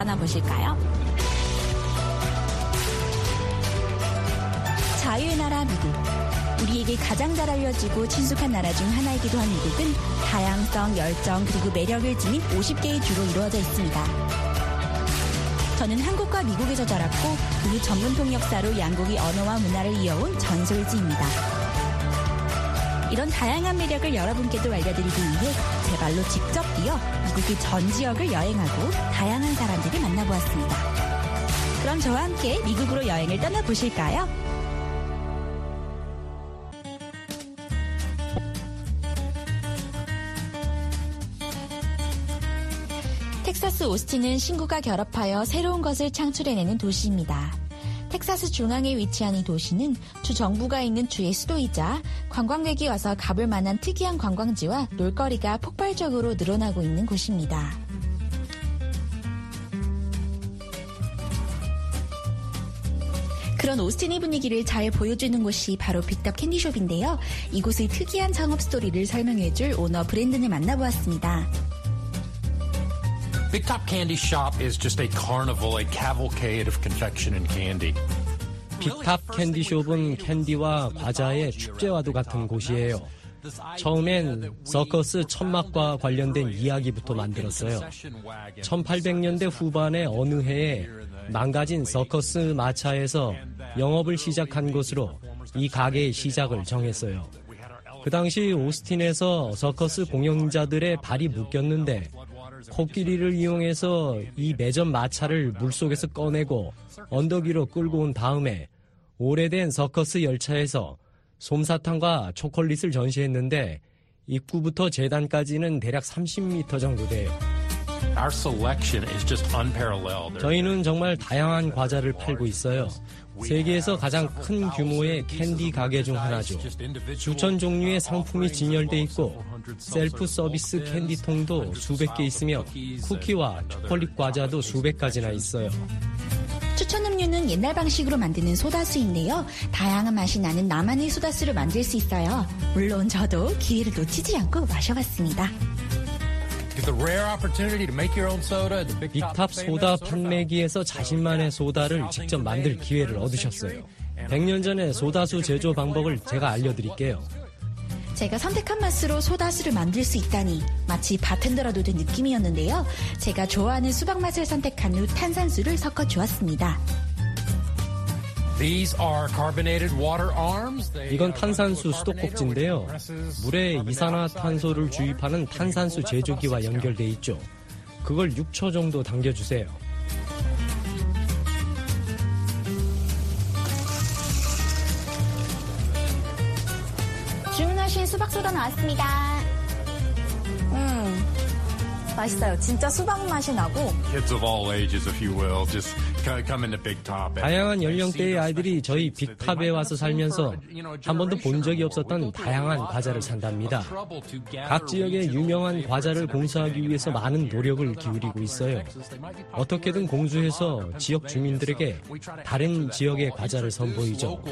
떠나보실까요? 자유의 나라 미국. 우리에게 가장 잘 알려지고 친숙한 나라 중 하나이기도 한 미국은 다양성, 열정, 그리고 매력을 지닌 50개의 주로 이루어져 있습니다. 저는 한국과 미국에서 자랐고 그 전문 통역사로 양국의 언어와 문화를 이어온 전솔지입니다. 이런 다양한 매력을 여러분께도 알려드리기 위해 제 발로 직접 뛰어 미국의 전 지역을 여행하고 다양한 사람들을 만나보았습니다. 그럼 저와 함께 미국으로 여행을 떠나보실까요? 텍사스 오스틴은 신구가 결합하여 새로운 것을 창출해내는 도시입니다. 텍사스 중앙에 위치한 이 도시는 주 정부가 있는 주의 수도이자 관광객이 와서 가볼 만한 특이한 관광지와 놀거리가 폭발적으로 늘어나고 있는 곳입니다. 그런 오스틴의 분위기를 잘 보여주는 곳이 바로 빅탑 캔디숍인데요. 이곳의 특이한 창업 스토리를 설명해줄 오너 브랜든을 만나보았습니다. Big Top Candy Shop is just a carnival, a cavalcade of confection and candy. 빅탑 캔디숍은 캔디와 과자의 축제와도 같은 곳이에요. 처음엔 서커스 천막과 관련된 이야기부터 만들었어요. 1800년대 후반의 어느 해에 망가진 서커스 마차에서 영업을 시작한 것으로 이 가게의 시작을 정했어요. 그 당시 오스틴에서 서커스 공연자들의 발이 묶였는데 코끼리를 이용해서 이 매점 마차를 물속에서 꺼내고 언덕 위로 끌고 온 다음에 오래된 서커스 열차에서 솜사탕과 초콜릿을 전시했는데 입구부터 재단까지는 대략 30m 정도 돼요. 저희는 정말 다양한 과자를 팔고 있어요. 세계에서 가장 큰 규모의 캔디 가게 중 하나죠. 수천 종류의 상품이 진열돼 있고 셀프 서비스 캔디통도 수백 개 있으며 쿠키와 초콜릿 과자도 수백 가지나 있어요. 추천 음료는 옛날 방식으로 만드는 소다수인데요. 다양한 맛이 나는 나만의 소다수를 만들 수 있어요. 물론 저도 기회를 놓치지 않고 마셔봤습니다. 빅탑 소다 판매기에서 자신만의 소다를 직접 만들 기회를 얻으셨어요. 100년 전에 소다수 제조 방법을 제가 알려드릴게요. 제가 선택한 맛으로 소다수를 만들 수 있다니 마치 바텐더라도 된 느낌이었는데요. 제가 좋아하는 수박 맛을 선택한 후 탄산수를 섞어 주었습니다. 이건 탄산수 수도꼭지인데요. 물에 이산화탄소를 주입하는 탄산수 제조기와 연결돼 있죠. 그걸 6초 정도 당겨주세요. 주문하신 수박소다 나왔습니다. 맛있어요. 진짜 수박 맛이 나고. Kids of all ages, if you will, just come into Big Top. 다양한 연령대의 아이들이 저희 빅탑에 와서 살면서 한 번도 본 적이 없었던 다양한 과자를 산답니다. 각 지역의 유명한 과자를 공수하기 위해서 많은 노력을 기울이고 있어요. 어떻게든 공수해서 지역 주민들에게 다른 지역의 과자를 선보이죠.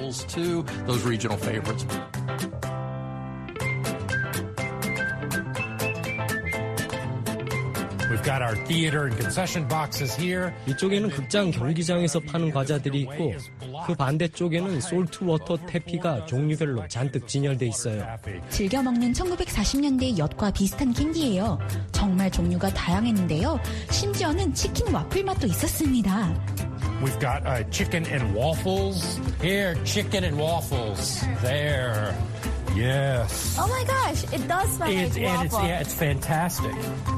이쪽에는 극장 경기장에서 파는 과자들이 있고 그 반대쪽에는 솔트워터 태피가 종류별로 잔뜩 진열돼 있어요. 즐겨 먹는 1940년대의 엿과 비슷한 캔디예요. 정말 종류가 다양했는데요. 심지어는 치킨 와플 맛도 있었습니다. We've got chicken and waffles. Here, chicken and waffles. There. Yes. Oh my gosh, it does smell like waffle. It's fantastic.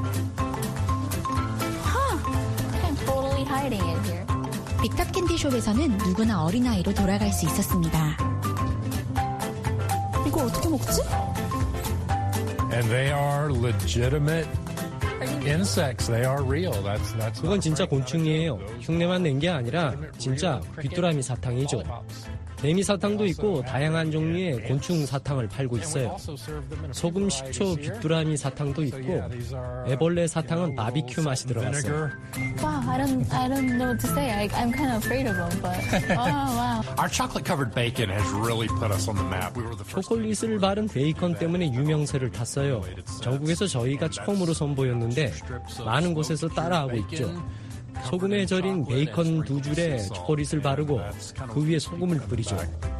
빅탑 캔디숍에서는 누구나 어린아이로 돌아갈 수 있었습니다. 이거 어떻게 먹지? And they are legitimate insects. They are real. 그건 진짜 곤충이에요. 흉내만 낸 게 아니라 진짜 귀뚜라미 사탕이죠. 개미 사탕도 있고 다양한 종류의 곤충 사탕을 팔고 있어요. 소금, 식초, 귀뚜라미 사탕도 있고 애벌레 사탕은 바비큐 맛이 들어갔어요. Wow, I don't know what to say. I'm kind of afraid of them, but wow. Our chocolate-covered bacon has really put us on the map. 초콜릿을 바른 베이컨 때문에 유명세를 탔어요. 전국에서 저희가 처음으로 선보였는데 많은 곳에서 따라하고 있죠. 소금에 절인 베이컨 2줄에 초콜릿을 바르고 그 위에 소금을 뿌리죠.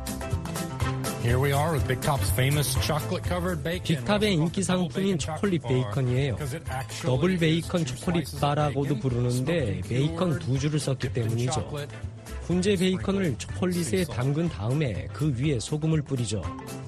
빅탑의 인기 상품인 초콜릿 베이컨이에요. 더블 베이컨 초콜릿 바라고도 부르는데 베이컨 2줄을 썼기 때문이죠. 훈제 베이컨을 초콜릿에 담근 다음에 그 위에 소금을 뿌리죠.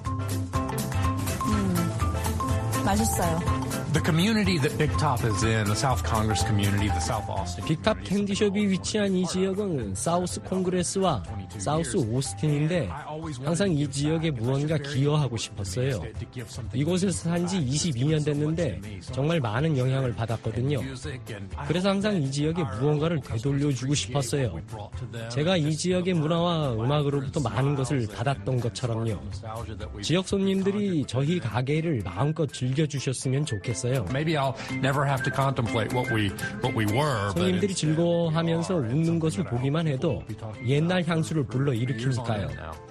맛있어요. The community that Big Top is in, the South Congress community, the South Austin. 빅탑 캔디숍이 위치한 이 지역은 사우스 콩그레스와 사우스 오스틴인데 항상 이 지역에 무언가 기여하고 싶었어요. 이곳에서 산 지 22년 됐는데 정말 많은 영향을 받았거든요. 그래서 항상 이 지역에 무언가를 되돌려주고 싶었어요. 제가 이 지역의 문화와 음악으로부터 많은 것을 받았던 것처럼요. 지역 손님들이 저희 가게를 마음껏 즐겨주셨으면 좋겠어요. Maybe I'll never have to contemplate what we were. 손님들이 즐거워하면서 웃는 것을 보기만 해도 옛날 향수를 불러일으키니까요.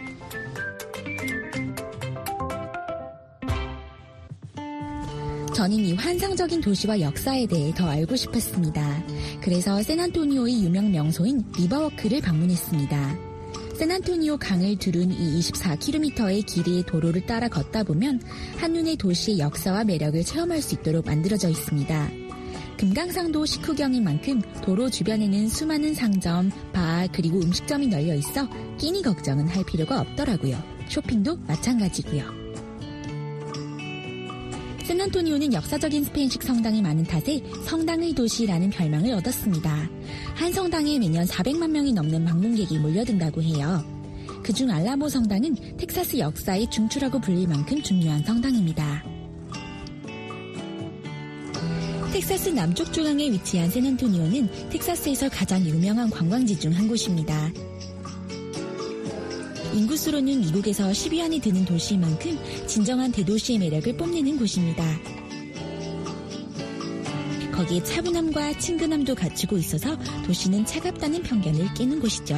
저는 이 환상적인 도시와 역사에 대해 더 알고 싶었습니다. 그래서 샌안토니오의 유명 명소인 리버워크를 방문했습니다. 샌안토니오 강을 두른 이 24km의 길이의 도로를 따라 걷다 보면 한눈에 도시의 역사와 매력을 체험할 수 있도록 만들어져 있습니다. 금강산도 식후경인 만큼 도로 주변에는 수많은 상점, 바, 그리고 음식점이 널려 있어 끼니 걱정은 할 필요가 없더라고요. 쇼핑도 마찬가지고요. 샌안토니오는 역사적인 스페인식 성당이 많은 탓에 성당의 도시라는 별명을 얻었습니다. 한 성당에 매년 400만 명이 넘는 방문객이 몰려든다고 해요. 그중 알라모 성당은 텍사스 역사의 중추라고 불릴 만큼 중요한 성당입니다. 텍사스 남쪽 중앙에 위치한 샌안토니오는 텍사스에서 가장 유명한 관광지 중 한 곳입니다. 인구수로는 미국에서 10위 안에 드는 도시인 만큼 진정한 대도시의 매력을 뽐내는 곳입니다. 거기에 차분함과 친근함도 갖추고 있어서 도시는 차갑다는 편견을 깨는 곳이죠.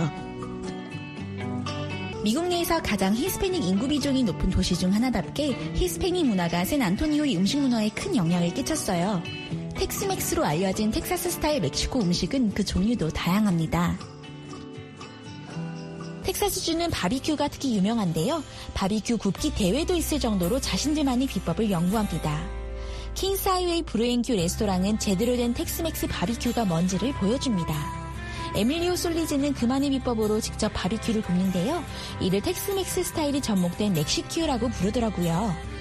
미국 내에서 가장 히스패닉 인구 비중이 높은 도시 중 하나답게 히스패닉 문화가 샌안토니오의 음식 문화에 큰 영향을 끼쳤어요. 텍스맥스로 알려진 텍사스 스타일 멕시코 음식은 그 종류도 다양합니다. 텍사스주는 바비큐가 특히 유명한데요. 바비큐 굽기 대회도 있을 정도로 자신들만의 비법을 연구합니다. 킹스 하이웨이 브루앤큐 레스토랑은 제대로 된 텍스맥스 바비큐가 뭔지를 보여줍니다. 에밀리오 솔리즈는 그만의 비법으로 직접 바비큐를 굽는데요. 이를 텍스맥스 스타일이 접목된 멕시큐라고 부르더라고요.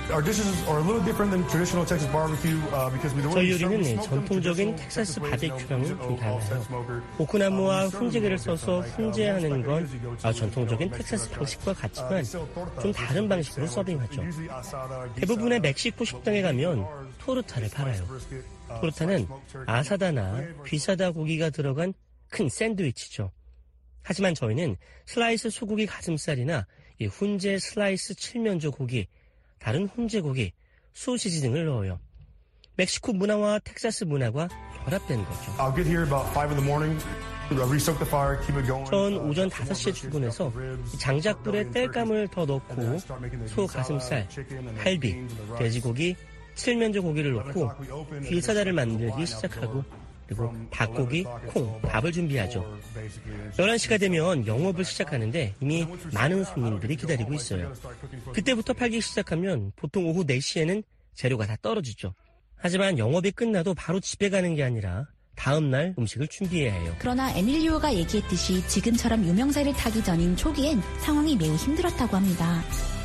저희 요리는 전통적인 tek사스 바비큐랑은 좀 달라요. 오크나무와 훈제기를 써서 훈제하는 건 전통적인 텍사스 방식과 같지만 좀 다른 방식으로 서빙하죠. 대부분의 멕시코 식당에 가면 토르타를 팔아요. 토르타는 아사다나 귀사다 고기가 들어간 큰 샌드위치죠. 하지만 저희는 슬라이스 소고기 가슴살이나 이 훈제 슬라이스 칠면조 고기, 다른 훈제고기, 소시지 등을 넣어요. 멕시코 문화와 텍사스 문화가 결합된 거죠. 전 오전 5시에 출근해서 장작불에 땔감을 더 넣고 소 가슴살, 할비, 돼지고기, 칠면조 고기를 넣고 귀사다를 만들기 시작하고 그리고 닭고기, 콩, 밥을 준비하죠. 11시가 되면 영업을 시작하는데 이미 많은 손님들이 기다리고 있어요. 그때부터 팔기 시작하면 보통 오후 4시에는 재료가 다 떨어지죠. 하지만 영업이 끝나도 바로 집에 가는 게 아니라 다음 날 음식을 준비해야 해요. 그러나 에밀리오가 얘기했듯이 지금처럼 유명세를 타기 전인 초기엔 상황이 매우 힘들었다고 합니다.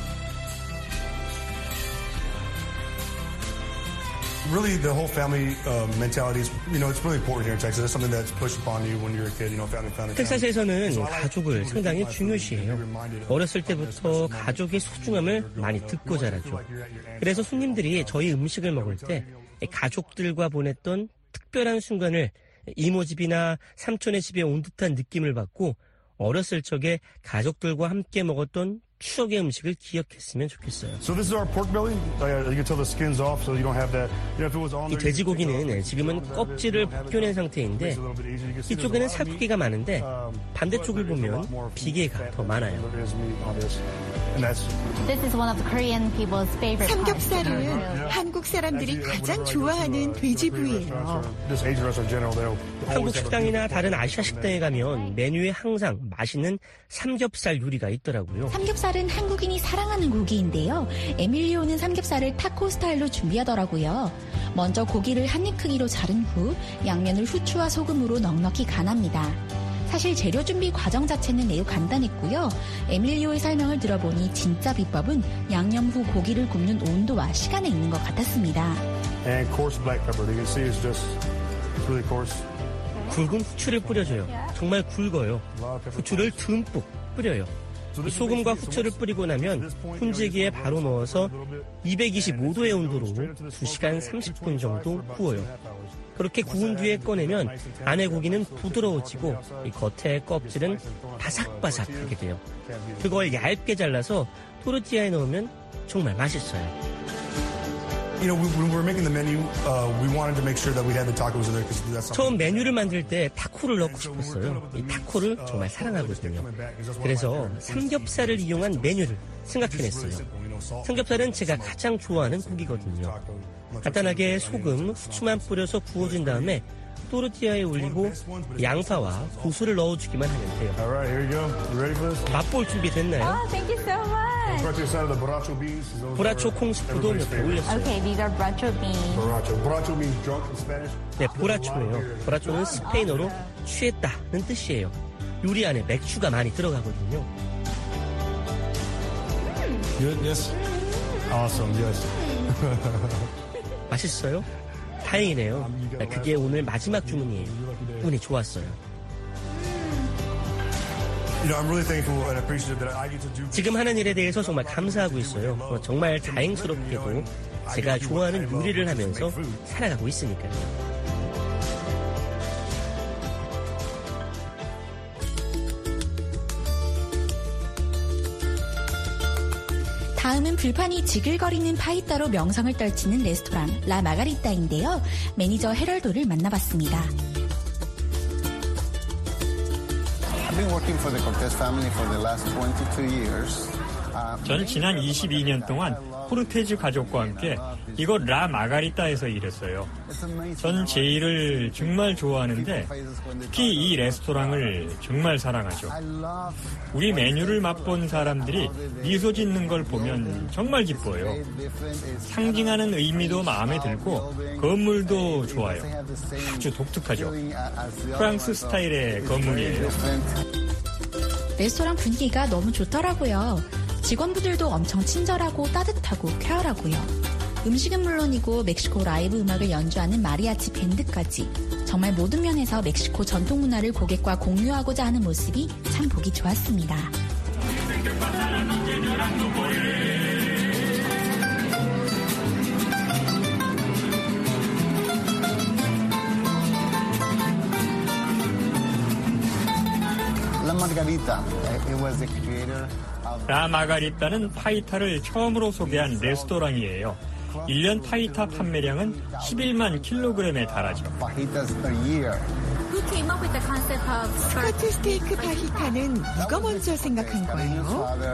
Really, the whole family mentality is, it's really important here in Texas. That's something that's pushed upon you when you're a kid, family. 텍사스에서는 가족을 상당히 중요시해요. 어렸을 때부터 가족의 소중함을 많이 듣고 자라죠. 그래서 손님들이 저희 음식을 먹을 때 가족들과 보냈던 특별한 순간을 이모 집이나 삼촌의 집에 온 듯한 느낌을 받고 어렸을 적에 가족들과 함께 먹었던 추억의 음식을 기억했으면 좋겠어요. So this is our pork belly. You can tell the skin's off, so you don't have that. If it was on 이 돼지고기는 지금은 껍질을 벗겨낸 상태인데 이쪽에는 살코기가 많은데 반대쪽을 보면 비계가 더 많아요. 삼겹살은 한국 사람들이 가장 좋아하는 돼지 부위예요. 한국 식당이나 다른 아시아 식당에 가면 메뉴에 항상 맛있는 삼겹살 요리가 있더라고요. 삼겹살은 한국인이 사랑하는 고기인데요. 에밀리오는 삼겹살을 타코 스타일로 준비하더라고요. 먼저 고기를 한입 크기로 자른 후 양면을 후추와 소금으로 넉넉히 간합니다. 사실 재료 준비 과정 자체는 매우 간단했고요. 에밀리오의 설명을 들어보니 진짜 비법은 양념 후 고기를 굽는 온도와 시간에 있는 것 같았습니다. And coarse black pepper. You can see it's just really coarse. 굵은 후추를 뿌려줘요. 정말 굵어요. 후추를 듬뿍 뿌려요. 이 소금과 후추를 뿌리고 나면 훈제기에 바로 넣어서 225도의 온도로 2시간 30분 정도 구워요. 그렇게 구운 뒤에 꺼내면 안에 고기는 부드러워지고 이 겉에 껍질은 바삭바삭하게 돼요. 그걸 얇게 잘라서 토르티아에 넣으면 정말 맛있어요. When we were making the menu, we wanted to make sure that we had the tacos in there because that's 처음 메뉴를 만들 때 타코를 넣고 싶었어요. 이 타코를 정말 사랑하거든요. 그래서 삼겹살을 이용한 메뉴를 생각해냈어요. 삼겹살은 제가 가장 좋아하는 고기거든요. 간단하게 소금, 후추만 뿌려서 구워준 다음에 또르티아에 올리고 양파와 고수를 넣어주기만 하면 돼요. Alright, here you go. You ready for this? 맛볼 준비 됐나요? Oh, thank you so much. 보라초 콩스프도 몇 개 올렸어요. Okay, these are bracho beans. Borracho means drunk in Spanish. 네, 보라초예요. 보라초는 스페인어로 취했다는 뜻이에요. 요리 안에 맥주가 많이 들어가거든요. Good, yes. Awesome, yes. 맛있어요? 다행이네요. 그게 오늘 마지막 주문이에요. 운이 좋았어요. I'm really thankful and appreciative that I get to do. 지금 하는 일에 대해서 정말 감사하고 있어요. 정말 다행스럽게도 제가 좋아하는 요리를 하면서 살아가고 있으니까요. 다음은 불판이 지글거리는 파이타로 명성을 떨치는 레스토랑 라 마가리타인데요. 매니저 헤럴도를 만나봤습니다. I've been working for the Cortez family for the last 22 years. 저는 지난 22년 동안 코르테즈 가족과 함께 이곳 라 마가리타에서 일했어요. 저는 제 일을 정말 좋아하는데 특히 이 레스토랑을 정말 사랑하죠. 우리 메뉴를 맛본 사람들이 미소 짓는 걸 보면 정말 기뻐요. 상징하는 의미도 마음에 들고 건물도 좋아요. 아주 독특하죠. 프랑스 스타일의 건물이에요. 레스토랑 분위기가 너무 좋더라고요. 직원분들도 엄청 친절하고 따뜻하고 쾌활하고요. 음식은 물론이고 멕시코 라이브 음악을 연주하는 마리아치 밴드까지 정말 모든 면에서 멕시코 전통 문화를 고객과 공유하고자 하는 모습이 참 보기 좋았습니다. 라 마가리타는 파이타를 처음으로 소개한 레스토랑이에요. 1년 파이타 판매량은 11만 킬로그램에 달하죠. 스커트 스테이크 파히타는 누가 먼저 생각한 거예요?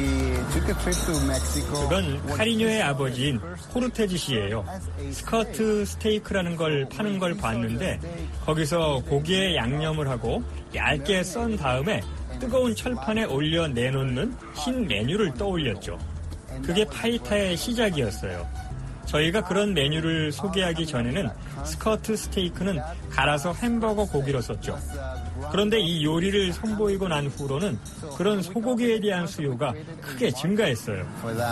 그건 카리뇨의 아버지인 코르테즈 씨예요. 스커트 스테이크라는 걸 파는 걸 봤는데 거기서 고기에 양념을 하고 얇게 썬 다음에 뜨거운 철판에 올려 내놓는 흰 메뉴를 떠올렸죠. 그게 파이타의 시작이었어요. 저희가 그런 메뉴를 소개하기 전에는 스커트 스테이크는 갈아서 햄버거 고기로 썼죠. 그런데 이 요리를 선보이고 난 후로는 그런 소고기에 대한 수요가 크게 증가했어요.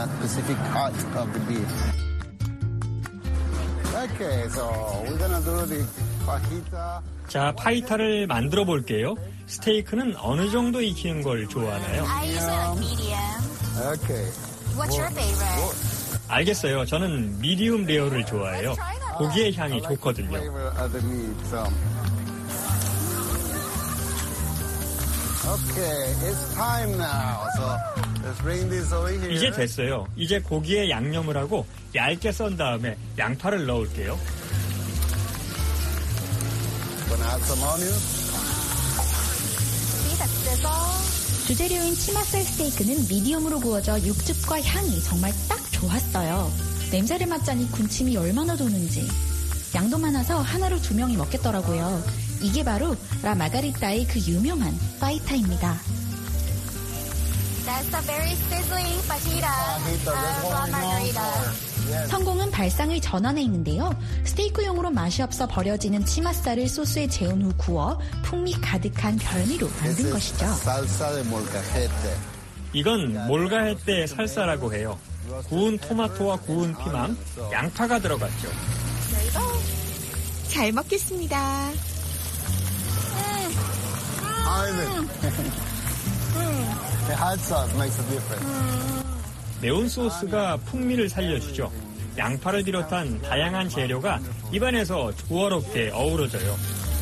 자, 파이타를 만들어 볼게요. 스테이크는 어느 정도 익히는 걸 좋아하나요? I usually like medium. Okay. What's your favorite? 알겠어요. 저는 미디움 레어를 좋아해요. 고기의 향이 좋거든요. Okay, it's time now. So 이제 됐어요. 이제 고기에 양념을 하고 얇게 썬 다음에 양파를 넣을게요. 주재료인 치맛살 스테이크는 미디움으로 구워져 육즙과 향이 정말 딱 좋았어요. 냄새를 맡자니 군침이 얼마나 도는지. 양도 많아서 하나로 2명이 먹겠더라고요. 이게 바로 라 마가리타의 그 유명한 파이타입니다. That's a very sizzling fajita of La Margarita. 성공은 발상의 전환에 있는데요. 스테이크용으로 맛이 없어 버려지는 치맛살을 소스에 재운 후 구워 풍미 가득한 별미로 만든 것이죠. 이건 몰가헤떼 살사라고 해요. 구운 토마토와 구운 피망, 양파가 들어갔죠. 잘 먹겠습니다. 매운 소스가 풍미를 살려주죠. 양파를 비롯한 다양한 재료가 입안에서 조화롭게 어우러져요.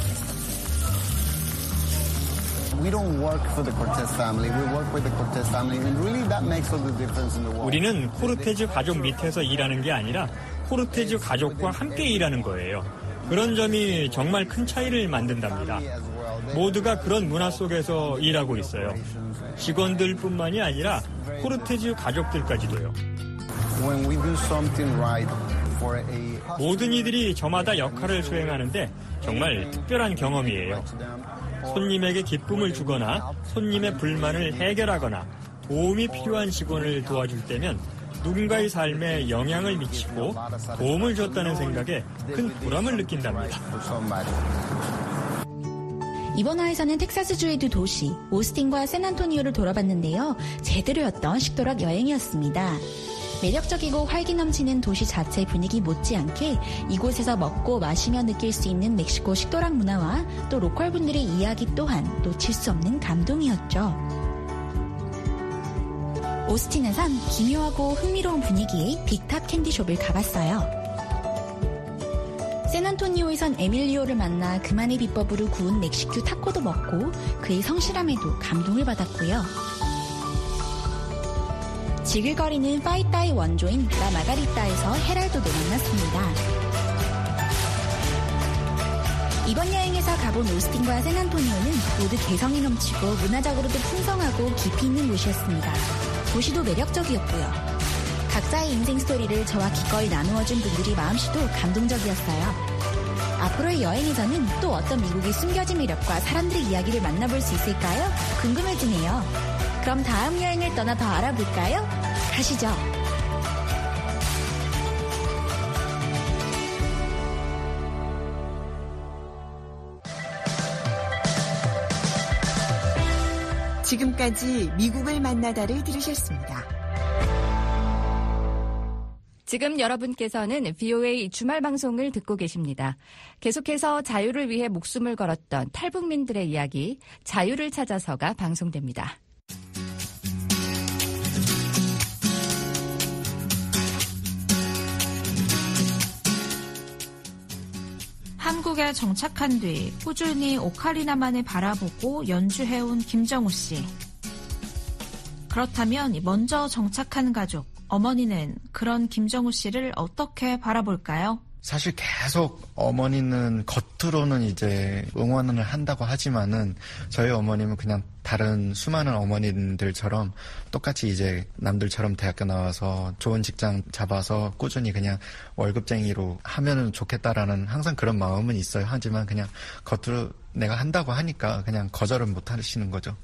우리는 코르테즈 가족 밑에서 일하는 게 아니라 코르테즈 가족과 함께 일하는 거예요. 그런 점이 정말 큰 차이를 만든답니다. 모두가 그런 문화 속에서 일하고 있어요. 직원들뿐만이 아니라 코르테즈 가족들까지도요. 모든 이들이 저마다 역할을 수행하는데 정말 특별한 경험이에요. 손님에게 기쁨을 주거나 손님의 불만을 해결하거나 도움이 필요한 직원을 도와줄 때면 누군가의 삶에 영향을 미치고 도움을 줬다는 생각에 큰 보람을 느낀답니다. 이번 화에서는 텍사스주의 두 도시 오스틴과 샌안토니오를 돌아봤는데요. 제대로였던 식도락 여행이었습니다. 매력적이고 활기 넘치는 도시 자체 분위기 못지않게 이곳에서 먹고 마시며 느낄 수 있는 멕시코 식도락 문화와 또 로컬 분들의 이야기 또한 놓칠 수 없는 감동이었죠. 오스틴에선 기묘하고 흥미로운 분위기의 빅탑 캔디숍을 가봤어요. 샌안토니오에선 에밀리오를 만나 그만의 비법으로 구운 멕시큐 타코도 먹고 그의 성실함에도 감동을 받았고요. 지글거리는 파이타의 원조인 라 마가리타에서 헤랄도도 만났습니다. 이번 여행에서 가본 오스틴과 샌안토니오는 모두 개성이 넘치고 문화적으로도 풍성하고 깊이 있는 곳이었습니다. 도시도 매력적이었고요. 각자의 인생 스토리를 저와 기꺼이 나누어준 분들이 마음씨도 감동적이었어요. 앞으로의 여행에서는 또 어떤 미국의 숨겨진 매력과 사람들의 이야기를 만나볼 수 있을까요? 궁금해지네요. 그럼 다음 여행을 떠나 더 알아볼까요? 가시죠. 지금까지 미국을 만나다를 들으셨습니다. 지금 여러분께서는 VOA 주말 방송을 듣고 계십니다. 계속해서 자유를 위해 목숨을 걸었던 탈북민들의 이야기, 자유를 찾아서가 방송됩니다. 한국에 정착한 뒤 꾸준히 오카리나만을 바라보고 연주해온 김정우 씨. 그렇다면 먼저 정착한 가족, 어머니는 그런 김정우 씨를 어떻게 바라볼까요? 사실 계속 어머니는 겉으로는 이제 응원을 한다고 하지만은 저희 어머님은 그냥 다른 수많은 어머님들처럼 똑같이 이제 남들처럼 대학교 나와서 좋은 직장 잡아서 꾸준히 그냥 월급쟁이로 하면은 좋겠다라는 항상 그런 마음은 있어요. 하지만 그냥 겉으로 내가 한다고 하니까 그냥 거절은 못 하시는 거죠.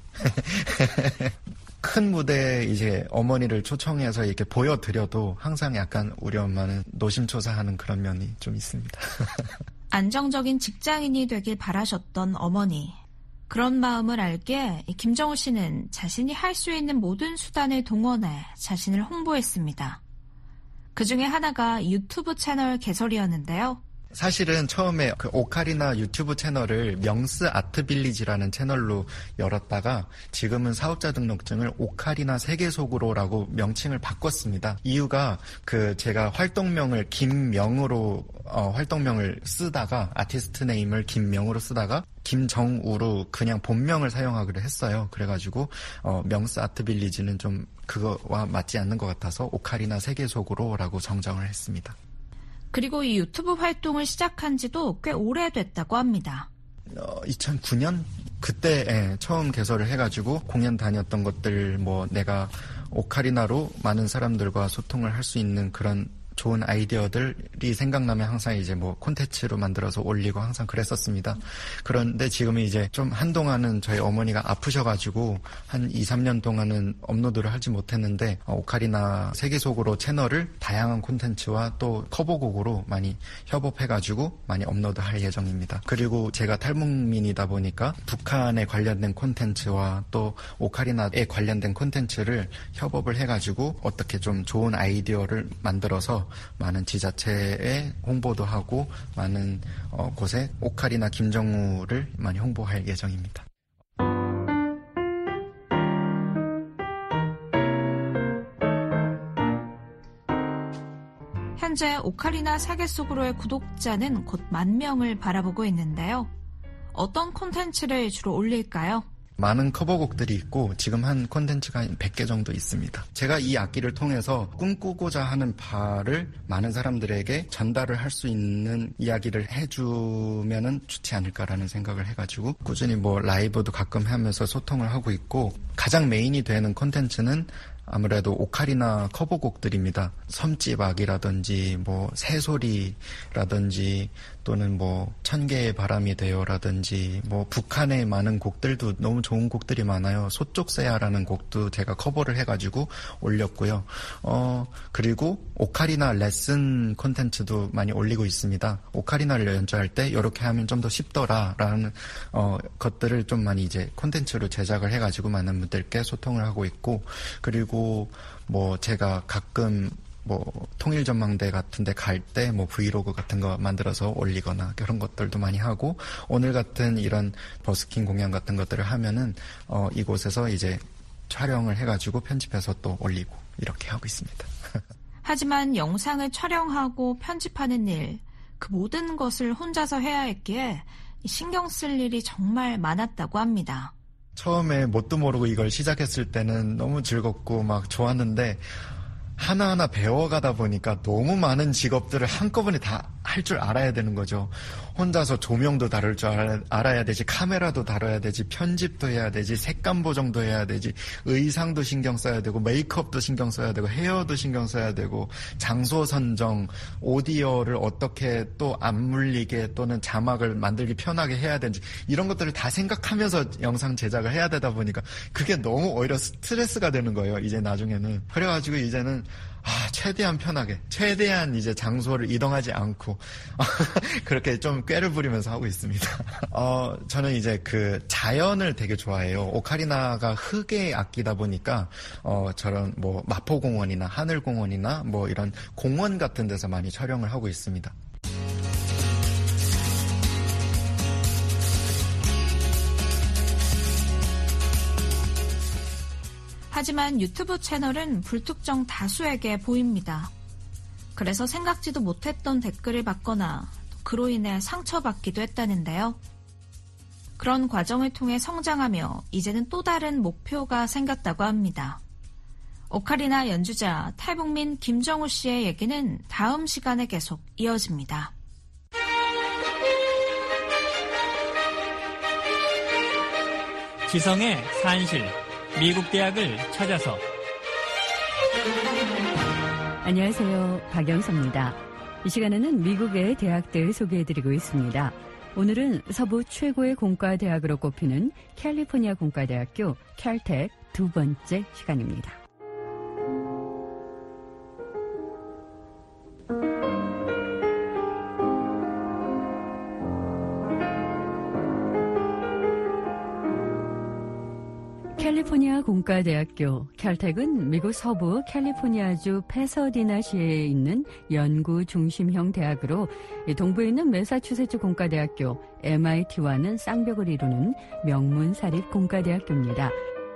큰 무대에 이제 어머니를 초청해서 이렇게 보여드려도 항상 약간 우리 엄마는 노심초사하는 그런 면이 좀 있습니다. 안정적인 직장인이 되길 바라셨던 어머니. 그런 마음을 알게 김정우 씨는 자신이 할 수 있는 모든 수단을 동원해 자신을 홍보했습니다. 그 중에 하나가 유튜브 채널 개설이었는데요. 사실은 처음에 그 오카리나 유튜브 채널을 명스 아트 빌리지라는 채널로 열었다가 지금은 사업자 등록증을 오카리나 세계속으로라고 명칭을 바꿨습니다. 이유가 그 제가 활동명을 김명으로 활동명을 쓰다가 아티스트 네임을 김명으로 쓰다가 김정우로 그냥 본명을 사용하기로 했어요. 그래가지고 명스 아트 빌리지는 좀 그거와 맞지 않는 것 같아서 오카리나 세계속으로라고 정정을 했습니다. 그리고 이 유튜브 활동을 시작한 지도 꽤 오래됐다고 합니다. 2009년? 그때 처음 개설을 해가지고 공연 다녔던 것들 뭐 내가 오카리나로 많은 사람들과 소통을 할 수 있는 그런 좋은 아이디어들이 생각나면 항상 이제 뭐 콘텐츠로 만들어서 올리고 항상 그랬었습니다. 그런데 지금은 이제 좀 한동안은 저희 어머니가 아프셔가지고 한 2, 3년 동안은 업로드를 하지 못했는데 오카리나 세계속으로 채널을 다양한 콘텐츠와 또 커버곡으로 많이 협업해가지고 많이 업로드할 예정입니다. 그리고 제가 탈북민이다 보니까 북한에 관련된 콘텐츠와 또 오카리나에 관련된 콘텐츠를 협업을 해가지고 어떻게 좀 좋은 아이디어를 만들어서 많은 지자체에 홍보도 하고 많은 곳에 오카리나 김정우를 많이 홍보할 예정입니다. 현재 오카리나 세계속으로의 구독자는 곧 10,000명을 바라보고 있는데요. 어떤 콘텐츠를 주로 올릴까요? 많은 커버곡들이 있고 지금 한 콘텐츠가 100개 정도 있습니다. 제가 이 악기를 통해서 꿈꾸고자 하는 바를 많은 사람들에게 전달을 할 수 있는 이야기를 해주면은 좋지 않을까라는 생각을 해가지고 꾸준히 뭐 라이브도 가끔 하면서 소통을 하고 있고 가장 메인이 되는 콘텐츠는 아무래도 오카리나 커버곡들입니다. 섬집악이라든지 뭐 새소리라든지 또는 뭐 천개의 바람이 되어라든지 뭐 북한의 많은 곡들도 너무 좋은 곡들이 많아요. 소쪽새야라는 곡도 제가 커버를 해가지고 올렸고요. 그리고 오카리나 레슨 콘텐츠도 많이 올리고 있습니다. 오카리나를 연주할 때 이렇게 하면 좀 더 쉽더라라는 것들을 좀 많이 이제 콘텐츠로 제작을 해가지고 많은 분들께 소통을 하고 있고 그리고 뭐 제가 가끔 뭐 통일전망대 같은 데 갈 때 뭐 브이로그 같은 거 만들어서 올리거나 그런 것들도 많이 하고 오늘 같은 이런 버스킹 공연 같은 것들을 하면은 이곳에서 이제 촬영을 해가지고 편집해서 또 올리고 이렇게 하고 있습니다. 하지만 영상을 촬영하고 편집하는 일, 그 모든 것을 혼자서 해야 했기에 신경 쓸 일이 정말 많았다고 합니다. 처음에 뭣도 모르고 이걸 시작했을 때는 너무 즐겁고 막 좋았는데 하나하나 배워가다 보니까 너무 많은 직업들을 한꺼번에 다 할 줄 알아야 되는 거죠. 혼자서 조명도 다룰 줄 알아야 되지, 카메라도 다뤄야 되지, 편집도 해야 되지, 색감 보정도 해야 되지, 의상도 신경 써야 되고, 메이크업도 신경 써야 되고, 헤어도 신경 써야 되고, 장소 선정, 오디오를 어떻게 또 안 물리게 또는 자막을 만들기 편하게 해야 되는지 이런 것들을 다 생각하면서 영상 제작을 해야 되다 보니까 그게 너무 오히려 스트레스가 되는 거예요. 이제 나중에는. 그래가지고 이제는 최대한 편하게, 최대한 이제 장소를 이동하지 않고, 그렇게 좀 꾀를 부리면서 하고 있습니다. 저는 이제 그 자연을 되게 좋아해요. 오카리나가 흙의 악기다 보니까, 저런 뭐 마포공원이나 하늘공원이나 뭐 이런 공원 같은 데서 많이 촬영을 하고 있습니다. 하지만 유튜브 채널은 불특정 다수에게 보입니다. 그래서 생각지도 못했던 댓글을 받거나 그로 인해 상처받기도 했다는데요. 그런 과정을 통해 성장하며 이제는 또 다른 목표가 생겼다고 합니다. 오카리나 연주자 탈북민 김정우 씨의 얘기는 다음 시간에 계속 이어집니다. 지성의 산실, 미국 대학을 찾아서. 안녕하세요. 박영서입니다. 이 시간에는 미국의 대학들 소개해드리고 있습니다. 오늘은 서부 최고의 공과대학으로 꼽히는 캘리포니아 공과대학교 캘텍 두 번째 시간입니다. 캘리포니아 공과대학교 캘텍은 미국 서부 캘리포니아주 패서디나시에 있는 연구 중심형 대학으로 동부에 있는 매사추세츠 공과대학교 MIT와는 쌍벽을 이루는 명문 사립 공과대학교입니다.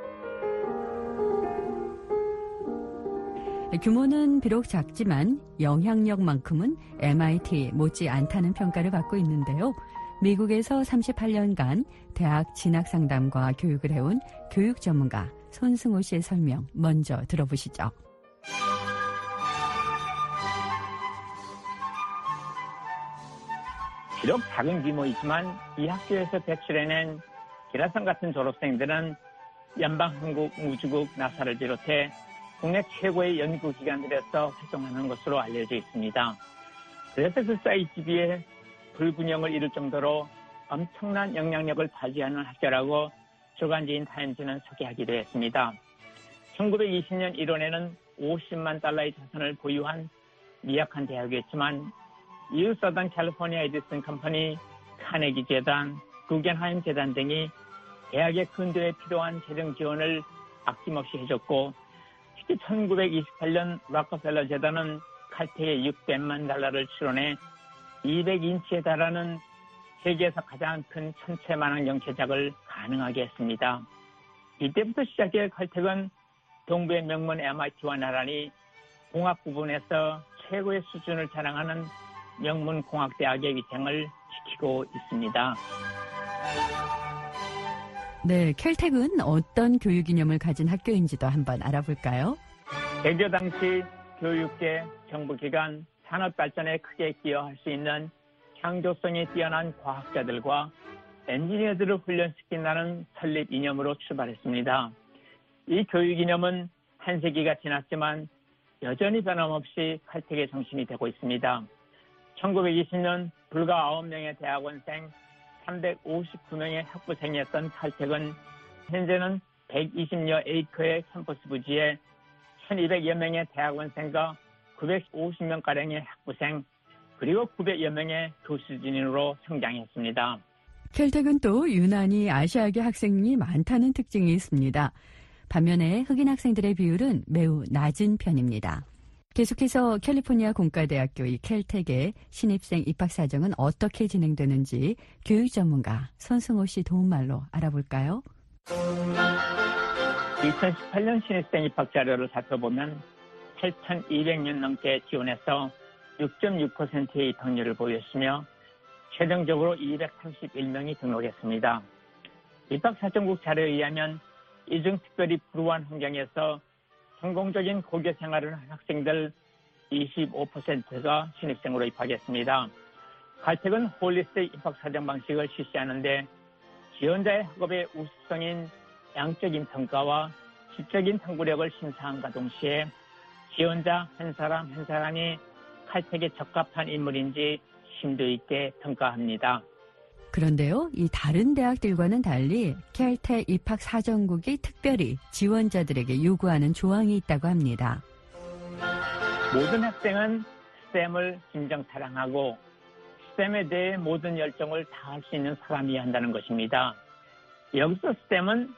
규모는 비록 작지만 영향력만큼은 MIT 못지 않다는 평가를 받고 있는데요. 미국에서 38년간 대학 진학 상담과 교육을 해온 교육 전문가 손승호 씨의 설명 먼저 들어보시죠. 비록 작은 규모이지만 이 학교에서 배출해낸 기라성 같은 졸업생들은 연방한국우주국 나사를 비롯해 국내 최고의 연구기관들에서 활동하는 것으로 알려져 있습니다. 그래서 그 사이즈 비에 불균형을 이룰 정도로 엄청난 영향력을 발휘하는 학교라고 주간지인 타임즈는 소개하기도 했습니다. 1920년 1월에는 50만 달러의 자산을 보유한 미약한 대학이었지만 이후 서던 캘리포니아 에디슨 컴퍼니, 카네기 재단, 구겐하임 재단 등이 대학의 근대에 필요한 재정 지원을 아낌없이 해줬고 특히 1928년 록펠러 재단은 칼텍에 600만 달러를 출원해 200인치에 달하는 세계에서 가장 큰 천체만원경 제작을 가능하게 했습니다. 이때부터 시작해 칼텍은 동부의 명문 MIT와 나란히 공학 부분에서 최고의 수준을 자랑하는 명문 공학대학의 위상을 지키고 있습니다. 네, 캘텍은 어떤 교육 이념을 가진 학교인지도 한번 알아볼까요? 개교 당시 교육계, 정부기관, 산업 발전에 크게 기여할 수 있는 창조성이 뛰어난 과학자들과 엔지니어들을 훈련시킨다는 설립 이념으로 출발했습니다. 이 교육 이념은 한 세기가 지났지만 여전히 변함없이 칼텍의 중심이 되고 있습니다. 1920년 불과 9명의 대학원생, 359명의 학부생이었던 칼텍은 현재는 120여 에이커의 캠퍼스 부지에 1200여 명의 대학원생과 950명가량의 학부생, 그리고 900여 명의 교수진으로 성장했습니다. 캘텍은 또 유난히 아시아계 학생이 많다는 특징이 있습니다. 반면에 흑인 학생들의 비율은 매우 낮은 편입니다. 계속해서 캘리포니아 공과대학교 이 캘텍의 신입생 입학 사정은 어떻게 진행되는지 교육 전문가 손승호 씨 도움말로 알아볼까요? 2018년 신입생 입학 자료를 살펴보면 8,200명 넘게 지원해서 6.6%의 입학률을 보였으며 최종적으로 231명이 등록했습니다. 입학사정국 자료에 의하면 이 중 특별히 불우한 환경에서 성공적인 고교 생활을 한 학생들 25%가 신입생으로 입학했습니다. 칼텍은 홀리스틱 입학사정 방식을 실시하는데 지원자의 학업의 우수성인 양적인 평가와 질적인 탐구력을 심사함과 동시에 지원자 한 사람 한 사람이 칼텍에 적합한 인물인지 심도 있게 평가합니다. 그런데요, 이 다른 대학들과는 달리 캘텍 입학 사정국이 특별히 지원자들에게 요구하는 조항이 있다고 합니다. 모든 학생은 STEM을 진정 사랑하고 STEM에 대해 모든 열정을 다할 수 있는 사람이어야 한다는 것입니다. 여기서 STEM은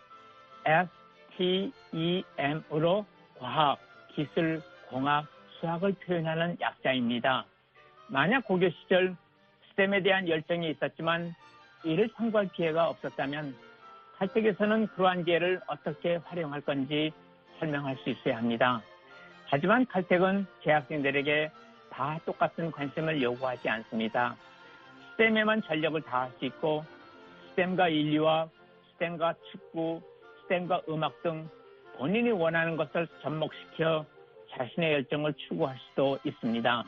STEM으로 과학, 기술, 공학, 수학을 표현하는 약자입니다. 만약 고교 시절 STEM에 대한 열정이 있었지만 이를 참고할 기회가 없었다면 칼텍에서는 그러한 기회를 어떻게 활용할 건지 설명할 수 있어야 합니다. 하지만 칼텍은 재학생들에게 다 똑같은 관심을 요구하지 않습니다. STEM에만 전력을 다할 수 있고 STEM과 인류와 STEM과 축구, STEM과 음악 등 본인이 원하는 것을 접목시켜 자신의 열정을 추구할 수도 있습니다.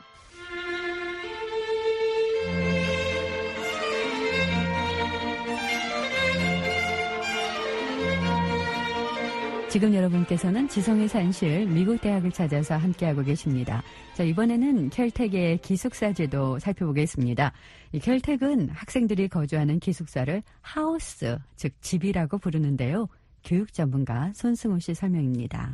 지금 여러분께서는 지성의 산실 미국 대학을 찾아서 함께하고 계십니다. 자, 이번에는 캘텍의 기숙사 제도 살펴보겠습니다. 이 캘텍은 학생들이 거주하는 기숙사를 하우스, 즉 집이라고 부르는데요. 교육 전문가 손승호 씨 설명입니다.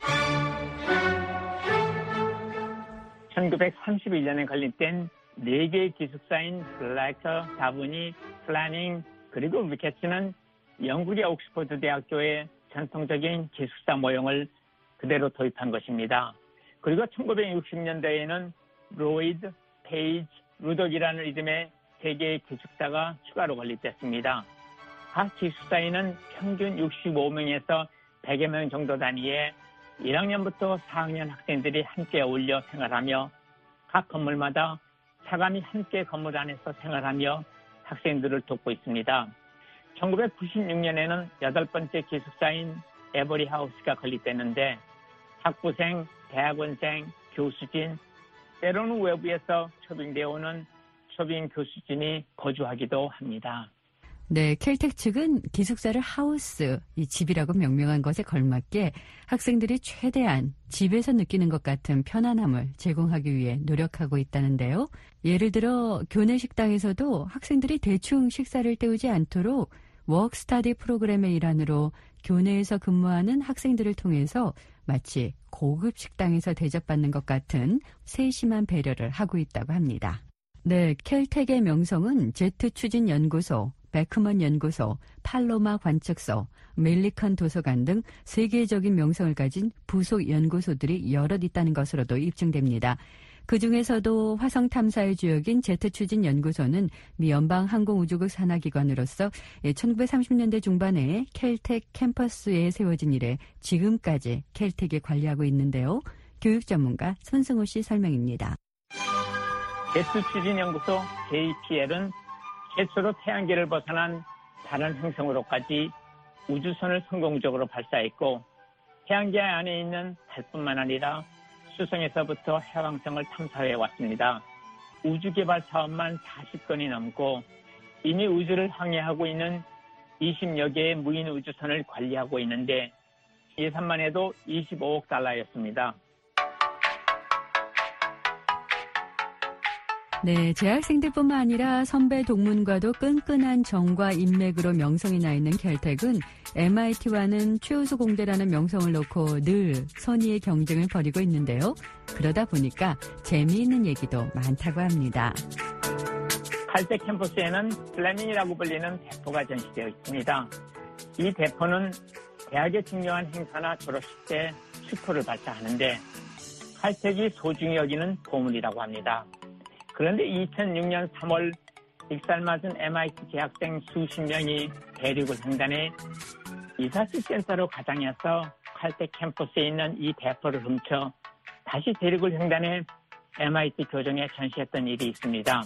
1931년에 건립된 4개의 기숙사인 블래커, 다브니, 플래닝, 그리고 위캐츠는 영국의 옥스퍼드 대학교의 전통적인 기숙사 모형을 그대로 도입한 것입니다. 그리고 1960년대에는 로이드, 페이지, 루덕이라는 이름의 3개의 기숙사가 추가로 건립됐습니다. 각 기숙사에는 평균 65명에서 100여 명 정도 단위의 1학년부터 4학년 학생들이 함께 어울려 생활하며 각 건물마다 차감이 함께 건물 안에서 생활하며 학생들을 돕고 있습니다. 1996년에는 8번째 기숙사인 에버리 하우스가 건립됐는데 학부생, 대학원생, 교수진, 때로는 외부에서 초빙되어 오는 초빙 교수진이 거주하기도 합니다. 네, 켈텍 측은 기숙사를 하우스, 이 집이라고 명명한 것에 걸맞게 학생들이 최대한 집에서 느끼는 것 같은 편안함을 제공하기 위해 노력하고 있다는데요. 예를 들어 교내 식당에서도 학생들이 대충 식사를 때우지 않도록 워크스터디 프로그램의 일환으로 교내에서 근무하는 학생들을 통해서 마치 고급 식당에서 대접받는 것 같은 세심한 배려를 하고 있다고 합니다. 네, 켈텍의 명성은 제트 추진 연구소, 베크먼 연구소, 팔로마 관측소, 밀리컨 도서관 등 세계적인 명성을 가진 부속 연구소들이 여럿 있다는 것으로도 입증됩니다. 그중에서도 화성 탐사의 주역인 제트 추진 연구소는 미 연방항공우주국 산하기관으로서 1930년대 중반에 켈텍 캠퍼스에 세워진 이래 지금까지 켈텍이 관리하고 있는데요. 교육 전문가 손승호 씨 설명입니다. 제트 추진 연구소 JPL은 최초로 태양계를 벗어난 다른 행성으로까지 우주선을 성공적으로 발사했고 태양계 안에 있는 달뿐만 아니라 수성에서부터 해왕성을 탐사해 왔습니다. 우주개발 사업만 40건이 넘고 이미 우주를 항해하고 있는 20여 개의 무인 우주선을 관리하고 있는데 예산만 해도 25억 달러였습니다. 네, 재학생들뿐만 아니라 선배 동문과도 끈끈한 정과 인맥으로 명성이 나 있는 켈텍은 MIT와는 최우수 공대라는 명성을 놓고 늘 선의의 경쟁을 벌이고 있는데요. 그러다 보니까 재미있는 얘기도 많다고 합니다. 칼텍 캠퍼스에는 플래밍이라고 불리는 대포가 전시되어 있습니다. 이 대포는 대학의 중요한 행사나 졸업식 때 슈퍼를 발사하는데 칼텍이 소중히 여기는 보물이라고 합니다. 그런데 2006년 3월 익살맞은 MIT 재학생 수십 명이 대륙을 횡단해 이사스 센터로 가장해서 칼텍 캠퍼스에 있는 이 대포를 훔쳐 다시 대륙을 횡단해 MIT 교정에 전시했던 일이 있습니다.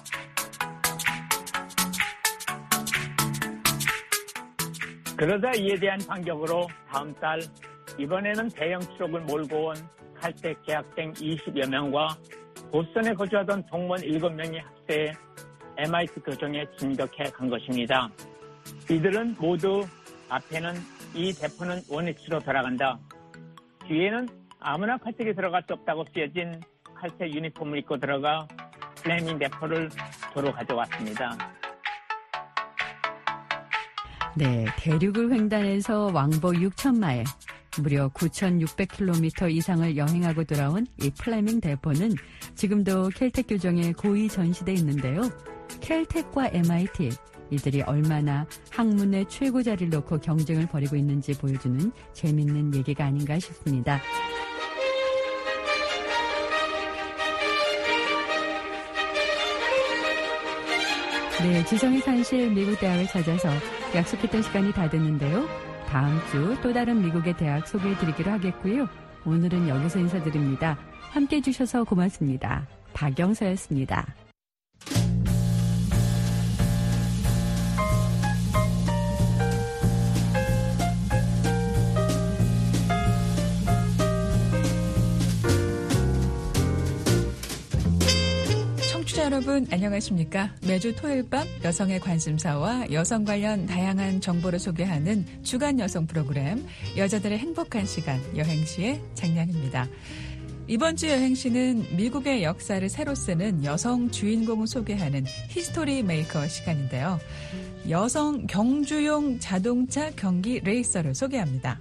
그러다 이에 대한 반격으로 다음 달 이번에는 대형 트럭을 몰고 온 칼텍 재학생 20여 명과 보스턴에 거주하던 동문 7명이 합세해 MIT 교정에 진격해 간 것입니다. 이들은 모두 앞에는 이 대포는 원위치로 돌아간다. 뒤에는 아무나 칼텍에 들어갈 수 없다고 쓰여진 칼텍 유니폼을 입고 들어가 플래밍 대포를 도로 가져왔습니다. 네, 대륙을 횡단해서 왕복 6,000마일, 무려 9,600km 이상을 여행하고 돌아온 이 플래밍 대포는 지금도 켈텍 교정에 고이 전시돼 있는데요. 켈텍과 MIT, 이들이 얼마나 학문의 최고 자리를 놓고 경쟁을 벌이고 있는지 보여주는 재밌는 얘기가 아닌가 싶습니다. 네, 지성의 산실 미국 대학을 찾아서 약속했던 시간이 다 됐는데요. 다음 주 또 다른 미국의 대학 소개해드리기로 하겠고요. 오늘은 여기서 인사드립니다. 함께해 주셔서 고맙습니다. 박영서였습니다. 청취자 여러분 안녕하십니까? 매주 토요일 밤 여성의 관심사와 여성 관련 다양한 정보를 소개하는 주간 여성 프로그램 여자들의 행복한 시간 여행시의 장량입니다. 이번 주 여행시는 미국의 역사를 새로 쓰는 여성 주인공을 소개하는 히스토리 메이커 시간인데요. 여성 경주용 자동차 경기 레이서를 소개합니다.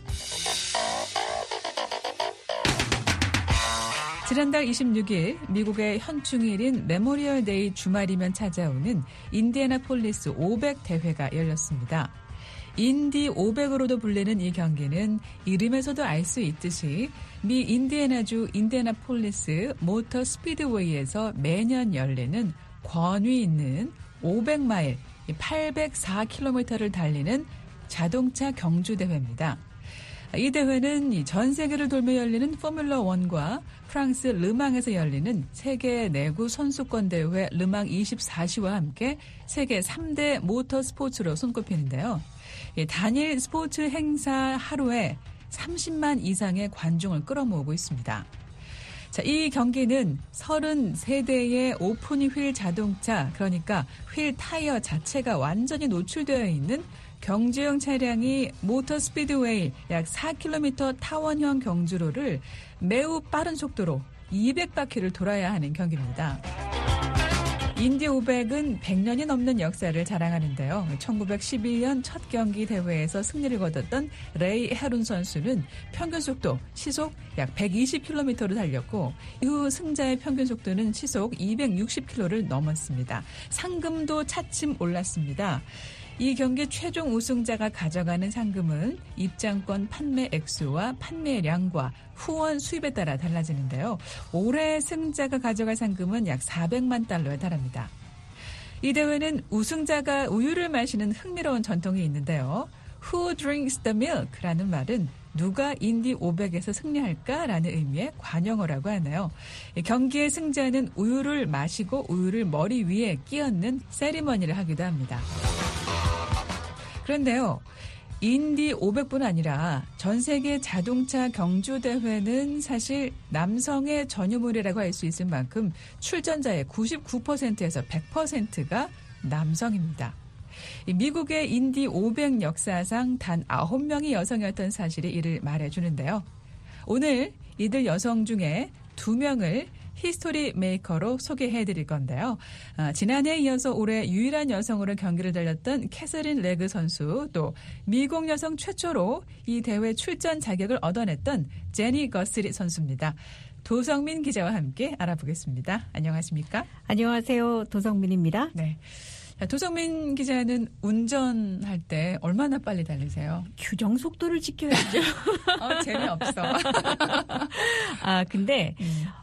지난달 26일 미국의 현충일인 메모리얼 데이 주말이면 찾아오는 인디애나폴리스 500 대회가 열렸습니다. 인디 500으로도 불리는 이 경기는 이름에서도 알 수 있듯이 미 인디애나주 인디애나폴리스 모터 스피드웨이에서 매년 열리는 권위 있는 500마일, 804km를 달리는 자동차 경주 대회입니다. 이 대회는 전 세계를 돌며 열리는 포뮬러1과 프랑스 르망에서 열리는 세계 내구 선수권 대회 르망 24시와 함께 세계 3대 모터 스포츠로 손꼽히는데요. 단일 스포츠 행사 하루에 30만 이상의 관중을 끌어모으고 있습니다. 자, 이 경기는 33대의 오픈 휠 자동차, 그러니까 휠 타이어 자체가 완전히 노출되어 있는 경주용 차량이 모터 스피드웨이 약 4km 타원형 경주로를 매우 빠른 속도로 200바퀴를 돌아야 하는 경기입니다. 인디 500은 100년이 넘는 역사를 자랑하는데요. 1911년 첫 경기 대회에서 승리를 거뒀던 레이 헤룬 선수는 평균 속도 시속 약 120km를 달렸고 이후 승자의 평균 속도는 시속 260km를 넘었습니다. 상금도 차츰 올랐습니다. 이 경기 최종 우승자가 가져가는 상금은 입장권 판매 액수와 판매량과 후원 수입에 따라 달라지는데요. 올해 승자가 가져갈 상금은 약 400만 달러에 달합니다. 이 대회는 우승자가 우유를 마시는 흥미로운 전통이 있는데요. Who drinks the milk라는 말은 누가 인디 500에서 승리할까라는 의미의 관용어라고 하네요. 경기의 승자는 우유를 마시고 우유를 머리 위에 끼얹는 세리머니를 하기도 합니다. 그런데요, 인디 500뿐 아니라 전 세계 자동차 경주 대회는 사실 남성의 전유물이라고 할 수 있을 만큼 출전자의 99%에서 100%가 남성입니다. 미국의 인디 500 역사상 단 9명이 여성이었던 사실이 이를 말해주는데요. 오늘 이들 여성 중에 2명을 히스토리 메이커로 소개해드릴 건데요. 지난해에 이어서 올해 유일한 여성으로 경기를 달렸던 캐서린 레그 선수, 또 미국 여성 최초로 이 대회 출전 자격을 얻어냈던 제니 거스리 선수입니다. 도성민 기자와 함께 알아보겠습니다. 안녕하십니까? 안녕하세요. 도성민입니다. 네. 도성민 기자는 운전할 때 얼마나 빨리 달리세요? 규정 속도를 지켜야죠. 재미없어. 근데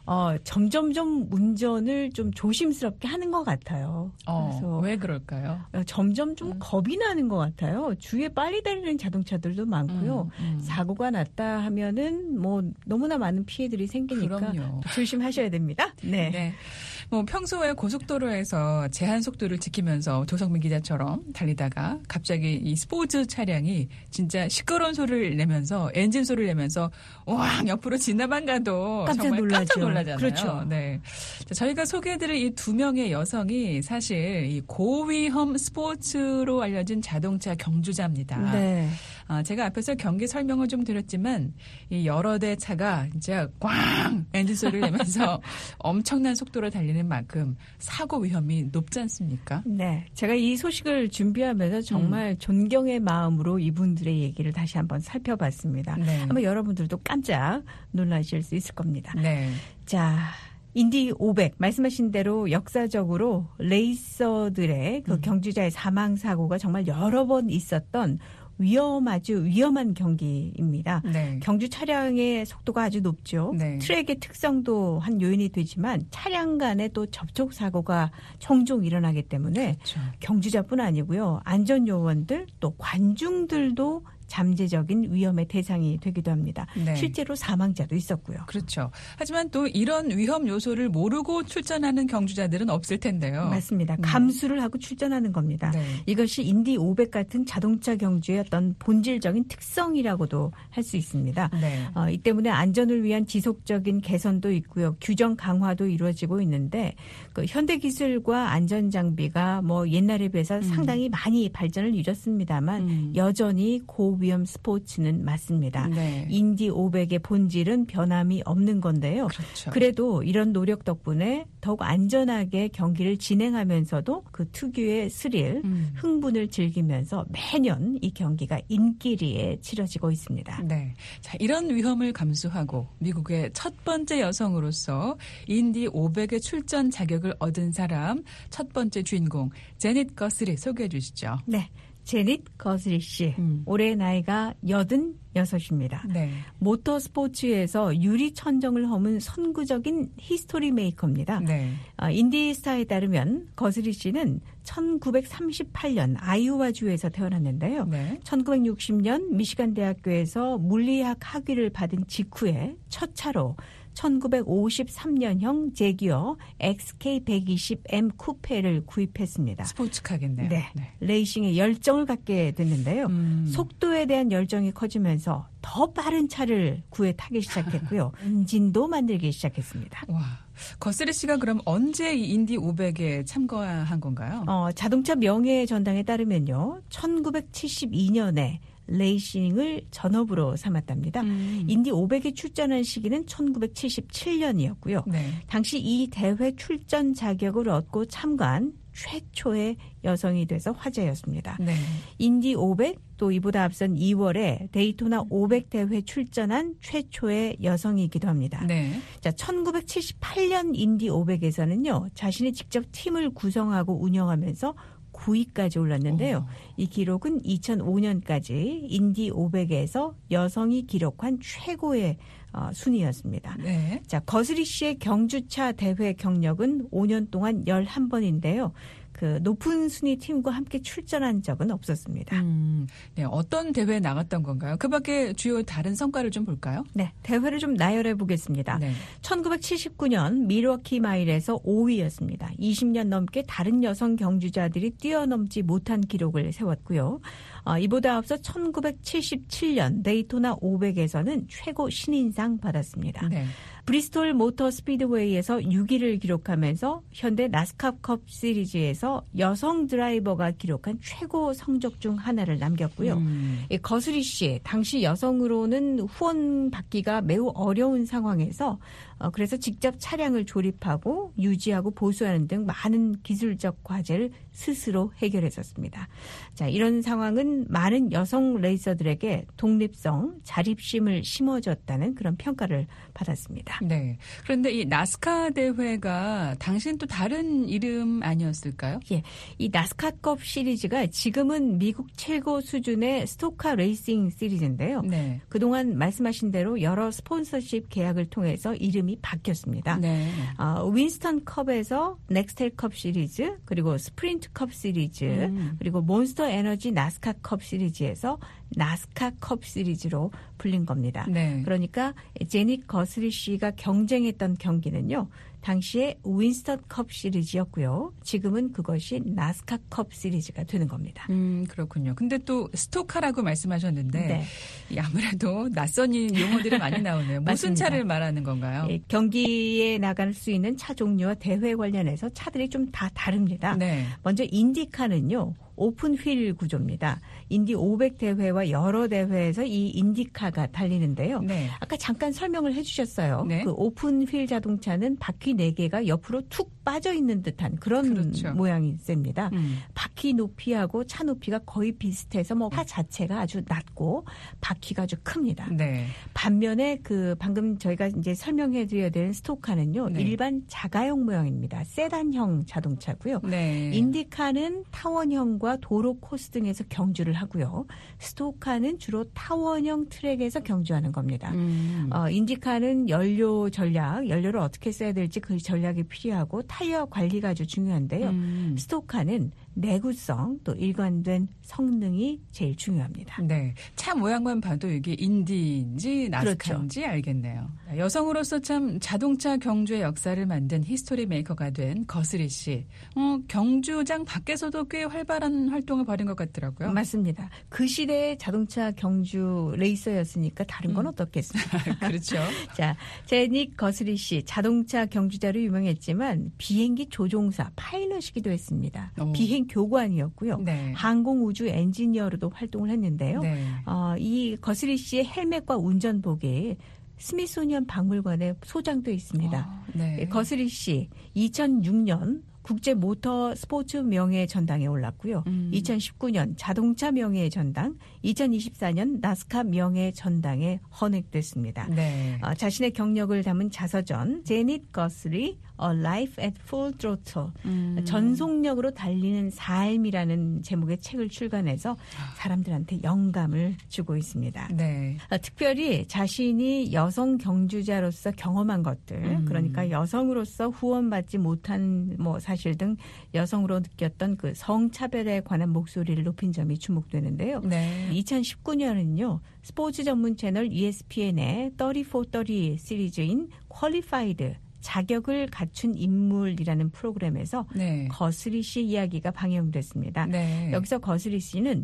점점점 운전을 좀 조심스럽게 하는 것 같아요. 그래서 왜 그럴까요? 점점 좀 겁이 나는 것 같아요. 주위에 빨리 달리는 자동차들도 많고요. 사고가 났다 하면은 뭐 너무나 많은 피해들이 생기니까 그럼요. 조심하셔야 됩니다. 네. 네. 뭐 평소에 고속도로에서 제한 속도를 지키면서 도성민 기자처럼 달리다가 갑자기 이 스포츠 차량이 진짜 시끄러운 소리를 내면서 엔진 소리를 내면서 왕 옆으로 지나만 가도 정말 깜짝 놀라잖아요. 그렇죠. 네. 자, 저희가 소개해드릴 이 2명의 여성이 사실 이 고위험 스포츠로 알려진 자동차 경주자입니다. 네. 제가 앞에서 경기 설명을 좀 드렸지만 이 여러 대 차가 이제 꽝 엔진 소리를 내면서 엄청난 속도로 달리는 만큼 사고 위험이 높지 않습니까? 네. 제가 이 소식을 준비하면서 정말 존경의 마음으로 이분들의 얘기를 다시 한번 살펴봤습니다. 네. 아마 여러분들도 깜짝 놀라실 수 있을 겁니다. 네. 자, 인디 500 말씀하신 대로 역사적으로 레이서들의 그 경주자의 사망 사고가 정말 여러 번 있었던 아주 위험한 경기입니다. 네. 경주 차량의 속도가 아주 높죠. 네. 트랙의 특성도 한 요인이 되지만 차량 간의 또 접촉 사고가 종종 일어나기 때문에 그렇죠. 경주자뿐 아니고요. 안전요원들 또 관중들도 잠재적인 위험의 대상이 되기도 합니다. 네. 실제로 사망자도 있었고요. 그렇죠. 하지만 또 이런 위험 요소를 모르고 출전하는 경주자들은 없을 텐데요. 맞습니다. 감수를 하고 출전하는 겁니다. 네. 이것이 인디 500 같은 자동차 경주의 어떤 본질적인 특성이라고도 할 수 있습니다. 네. 이 때문에 안전을 위한 지속적인 개선도 있고요. 규정 강화도 이루어지고 있는데 그 현대 기술과 안전 장비가 뭐 옛날에 비해서 상당히 많이 발전을 이뤘습니다만 여전히 고위험 스포츠는 맞습니다. 네. 인디 500의 본질은 변함이 없는 건데요. 그렇죠. 그래도 이런 노력 덕분에 더욱 안전하게 경기를 진행하면서도 그 특유의 스릴, 흥분을 즐기면서 매년 이 경기가 인기리에 치러지고 있습니다. 네. 자, 이런 위험을 감수하고 미국의 첫 번째 여성으로서 인디 500의 출전 자격을 얻은 사람 첫 번째 주인공 제닛 거스리 소개해 주시죠. 네. 제닛 거스리 씨. 올해 나이가 86입니다. 네. 모터스포츠에서 유리 천정을 허문 선구적인 히스토리 메이커입니다. 네. 인디스타에 따르면 거스리 씨는 1938년 아이오와주에서 태어났는데요. 네. 1960년 미시간 대학교에서 물리학 학위를 받은 직후에 첫 차로 1953년형 제기어 XK120M 쿠페를 구입했습니다. 스포츠카겠네요. 네. 레이싱에 열정을 갖게 됐는데요. 속도에 대한 열정이 커지면서 더 빠른 차를 구해 타기 시작했고요. 엔진도 만들기 시작했습니다. 와, 거스리 씨가 그럼 언제 이 인디 500에 참가한 건가요? 자동차 명예 전당에 따르면요. 1972년에 레이싱을 전업으로 삼았답니다. 인디 500에 출전한 시기는 1977년이었고요. 네. 당시 이 대회 출전 자격을 얻고 참가한 최초의 여성이 돼서 화제였습니다. 네. 인디 500, 또 이보다 앞선 2월에 데이토나 500 대회 출전한 최초의 여성이기도 합니다. 네. 자, 1978년 인디 500에서는요. 자신이 직접 팀을 구성하고 운영하면서 9위까지 올랐는데요. 이 기록은 2005년까지 인디 500에서 여성이 기록한 최고의 순위였습니다. 네. 자, 거스리 씨의 경주차 대회 경력은 5년 동안 11번인데요. 그 높은 순위 팀과 함께 출전한 적은 없었습니다. 네, 어떤 대회에 나갔던 건가요? 그 밖에 주요 다른 성과를 좀 볼까요? 네, 대회를 좀 나열해 보겠습니다. 네. 1979년 밀워키 마일에서 5위였습니다. 20년 넘게 다른 여성 경주자들이 뛰어넘지 못한 기록을 세웠고요. 이보다 앞서 1977년 데이토나 500에서는 최고 신인상 받았습니다. 네. 브리스톨 모터 스피드웨이에서 6위를 기록하면서 현대 나스카컵 시리즈에서 여성 드라이버가 기록한 최고 성적 중 하나를 남겼고요. 이 거스리 씨, 당시 여성으로는 후원 받기가 매우 어려운 상황에서 그래서 직접 차량을 조립하고 유지하고 보수하는 등 많은 기술적 과제를 스스로 해결했었습니다. 자, 이런 상황은 많은 여성 레이서들에게 독립성, 자립심을 심어줬다는 그런 평가를 받았습니다. 네. 그런데 이 나스카 대회가 당시엔 또 다른 이름 아니었을까요? 예. 이 나스카컵 시리즈가 지금은 미국 최고 수준의 스토카 레이싱 시리즈인데요. 네. 그동안 말씀하신 대로 여러 스폰서십 계약을 통해서 이름이 바뀌었습니다. 네. 윈스턴 컵에서 넥스텔 컵 시리즈, 그리고 스프린트 컵 시리즈, 그리고 몬스터 에너지 나스카 컵 시리즈에서 나스카 컵 시리즈로 불린 겁니다. 네. 그러니까 제닛 거스리 씨가 경쟁했던 경기는요. 당시에 윈스턴 컵 시리즈였고요. 지금은 그것이 나스카 컵 시리즈가 되는 겁니다. 그렇군요. 근데 또 스토카라고 말씀하셨는데 네. 아무래도 낯선 용어들이 많이 나오네요. 무슨 차를 말하는 건가요? 예, 경기에 나갈 수 있는 차 종류와 대회 관련해서 차들이 좀 다 다릅니다. 네. 먼저 인디카는요. 오픈 휠 구조입니다. 인디 500 대회와 여러 대회에서 이 인디카가 달리는데요. 네. 아까 잠깐 설명을 해 주셨어요. 네. 그 오픈 휠 자동차는 바퀴 4개가 옆으로 툭 빠져 있는 듯한 그런 그렇죠. 모양이 셉니다. 바퀴 높이하고 차 높이가 거의 비슷해서 뭐 차 자체가 아주 낮고 바퀴가 아주 큽니다. 네. 반면에 그 방금 저희가 이제 설명해 드려야 되는 스토카는요. 네. 일반 자가용 모양입니다. 세단형 자동차고요. 네. 인디카는 타원형과 도로 코스 등에서 경주를 하고요. 스토카는 주로 타원형 트랙에서 경주하는 겁니다. 인디카는 연료 전략, 연료를 어떻게 써야 될지 그 전략이 필요하고 타이어 관리가 아주 중요한데요. 스토카는 내구성 또 일관된 성능이 제일 중요합니다. 네, 차 모양만 봐도 이게 인디인지 나스카인지 그렇죠. 알겠네요. 여성으로서 참 자동차 경주의 역사를 만든 히스토리 메이커가 된 거스리 씨. 경주장 밖에서도 꽤 활발한 활동을 벌인 것 같더라고요. 맞습니다. 그 시대의 자동차 경주 레이서였으니까 다른 건 어떻겠습니까? 그렇죠. 자, 제닛 거스리 씨 자동차 경주자로 유명했지만 비행기 조종사, 파일럿이기도 했습니다. 비행 교관이었고요. 네. 항공우주 엔지니어로도 활동을 했는데요. 네. 이 거스리 씨의 헬멧과 운전복이 스미소니언 박물관에 소장돼 있습니다. 네. 거스리 씨 2006년 국제 모터 스포츠 명예의 전당에 올랐고요. 2019년 자동차 명예의 전당, 2024년 나스카 명예의 전당에 헌액됐습니다. 네. 자신의 경력을 담은 자서전 제닛 거슬리 A Life at Full Throttle 전속력으로 달리는 삶이라는 제목의 책을 출간해서 사람들한테 영감을 주고 있습니다. 네. 특별히 자신이 여성 경주자로서 경험한 것들 그러니까 여성으로서 후원받지 못한 사실 등 여성으로 느꼈던 그 성차별에 관한 목소리를 높인 점이 주목되는데요. 네. 2019년은요. 스포츠 전문 채널 ESPN의 30-for-30 시리즈인 퀄리파이드 자격을 갖춘 인물이라는 프로그램에서 네. 거슬리 씨 이야기가 방영됐습니다. 네. 여기서 거슬리 씨는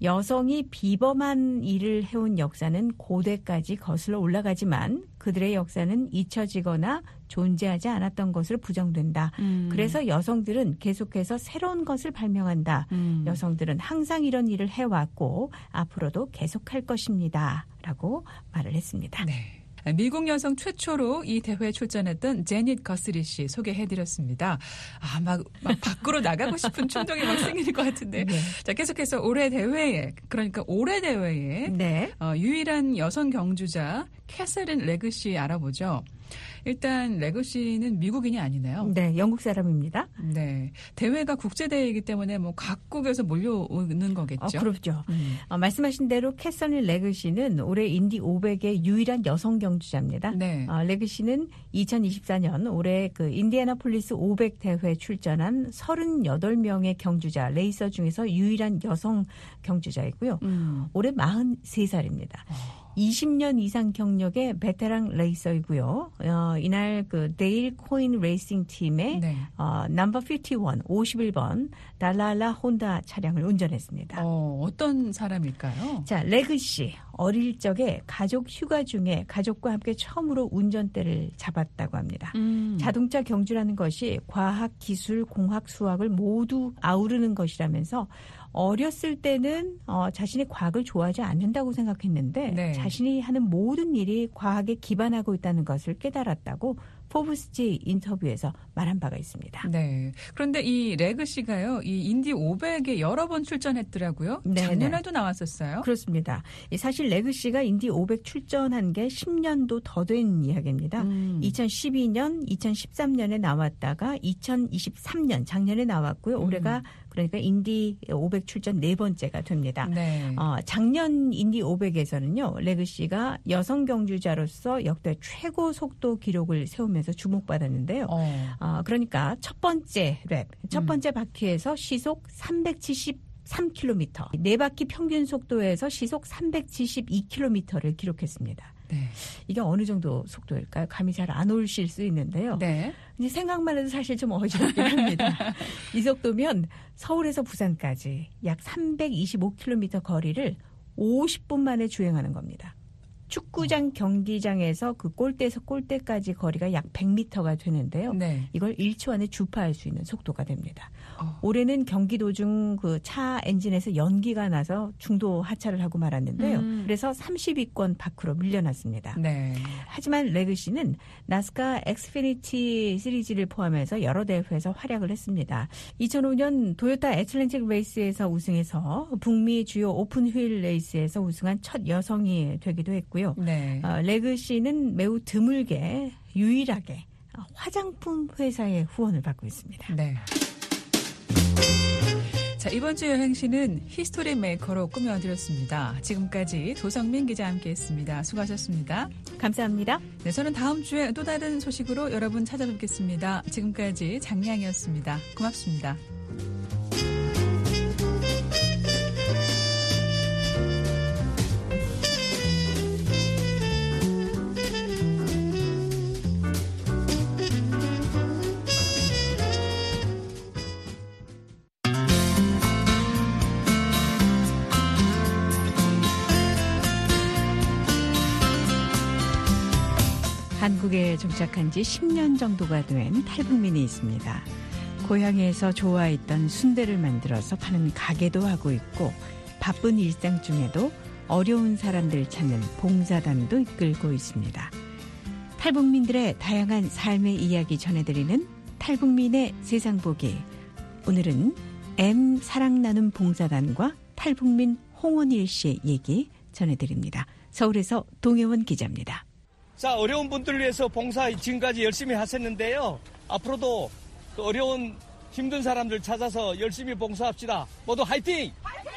여성이 비범한 일을 해온 역사는 고대까지 거슬러 올라가지만 그들의 역사는 잊혀지거나 존재하지 않았던 것으로 부정된다. 그래서 여성들은 계속해서 새로운 것을 발명한다. 여성들은 항상 이런 일을 해왔고 앞으로도 계속할 것입니다. 라고 말을 했습니다. 네. 미국 여성 최초로 이 대회에 출전했던 제닛 거슬리 씨 소개해드렸습니다. 막 밖으로 나가고 싶은 충동이 막 생기는 것 같은데. 네. 자, 계속해서 올해 대회에, 그러니까 올해 대회에 네. 유일한 여성 경주자 캐서린 레그시 알아보죠. 일단 레그시는 미국인이 아니네요. 네, 영국 사람입니다. 네, 대회가 국제대회이기 때문에 각국에서 몰려오는 거겠죠. 그렇죠. 말씀하신 대로 캐서린 레그시는 올해 인디 500의 유일한 여성 경주자입니다. 네. 레그시는 2024년 올해 그 인디애나폴리스 500 대회에 출전한 38명의 경주자 레이서 중에서 유일한 여성 경주자이고요. 올해 43살입니다. 20년 이상 경력의 베테랑 레이서이고요. 이날 그 데일 코인 레이싱 팀의 네. 넘버 51, 51번 달랄라 혼다 차량을 운전했습니다. 어떤 사람일까요? 자, 레그시 어릴 적에 가족 휴가 중에 가족과 함께 처음으로 운전대를 잡았다고 합니다. 자동차 경주라는 것이 과학, 기술, 공학, 수학을 모두 아우르는 것이라면서 어렸을 때는 자신이 과학을 좋아하지 않는다고 생각했는데 네. 자신이 하는 모든 일이 과학에 기반하고 있다는 것을 깨달았다고 포브스지 인터뷰에서 말한 바가 있습니다. 네. 그런데 이 레그 씨가요, 이 인디 500에 여러 번 출전했더라고요. 네, 작년에도 나왔었어요. 그렇습니다. 사실 레그 씨가 인디 500 출전한 게 10년도 더 된 이야기입니다. 2012년, 2013년에 나왔다가 2023년 작년에 나왔고요. 올해가 그러니까 인디 500 출전 4번째가 됩니다. 네. 작년 인디 500에서는요. 레그 씨가 여성 경주자로서 역대 최고 속도 기록을 세우면서 주목받았는데요. 그러니까 첫 번째 바퀴에서 시속 373km, 네 바퀴 평균 속도에서 시속 372km를 기록했습니다. 네. 이게 어느 정도 속도일까요? 감이 잘 안 오실 수 있는데요. 네. 이제 생각만 해도 사실 좀 어지럽긴 합니다. 이 속도면 서울에서 부산까지 약 325km 거리를 50분 만에 주행하는 겁니다. 축구장 경기장에서 그 골대에서 골대까지 거리가 약 100m가 되는데요. 네. 이걸 1초 안에 주파할 수 있는 속도가 됩니다. 올해는 경기 도중 그 차 엔진에서 연기가 나서 중도 하차를 하고 말았는데요. 그래서 30위권 밖으로 밀려났습니다. 네. 하지만 레그 씨는 나스카 엑스피니티 시리즈를 포함해서 여러 대회에서 활약을 했습니다. 2005년 도요타 애틀랜틱 레이스에서 우승해서 북미 주요 오픈 휠 레이스에서 우승한 첫 여성이 되기도 했고요. 네. 레그 씨는 매우 드물게 유일하게 화장품 회사의 후원을 받고 있습니다. 네. 자, 이번 주 여행시는 히스토리 메이커로 꾸며드렸습니다. 지금까지 도성민 기자와 함께했습니다. 수고하셨습니다. 감사합니다. 네, 저는 다음 주에 또 다른 소식으로 여러분 찾아뵙겠습니다. 지금까지 장량이었습니다. 고맙습니다. 한국에 정착한 지 10년 정도가 된 탈북민이 있습니다. 고향에서 좋아했던 순대를 만들어서 파는 가게도 하고 있고 바쁜 일상 중에도 어려운 사람들 찾는 봉사단도 이끌고 있습니다. 탈북민들의 다양한 삶의 이야기 전해드리는 탈북민의 세상보기. 오늘은 M 사랑 나눔 봉사단과 탈북민 홍원일 씨의 얘기 전해드립니다. 서울에서 동혜원 기자입니다. 자, 어려운 분들을 위해서 봉사 지금까지 열심히 하셨는데요. 앞으로도 또 어려운 힘든 사람들 찾아서 열심히 봉사합시다. 모두 화이팅!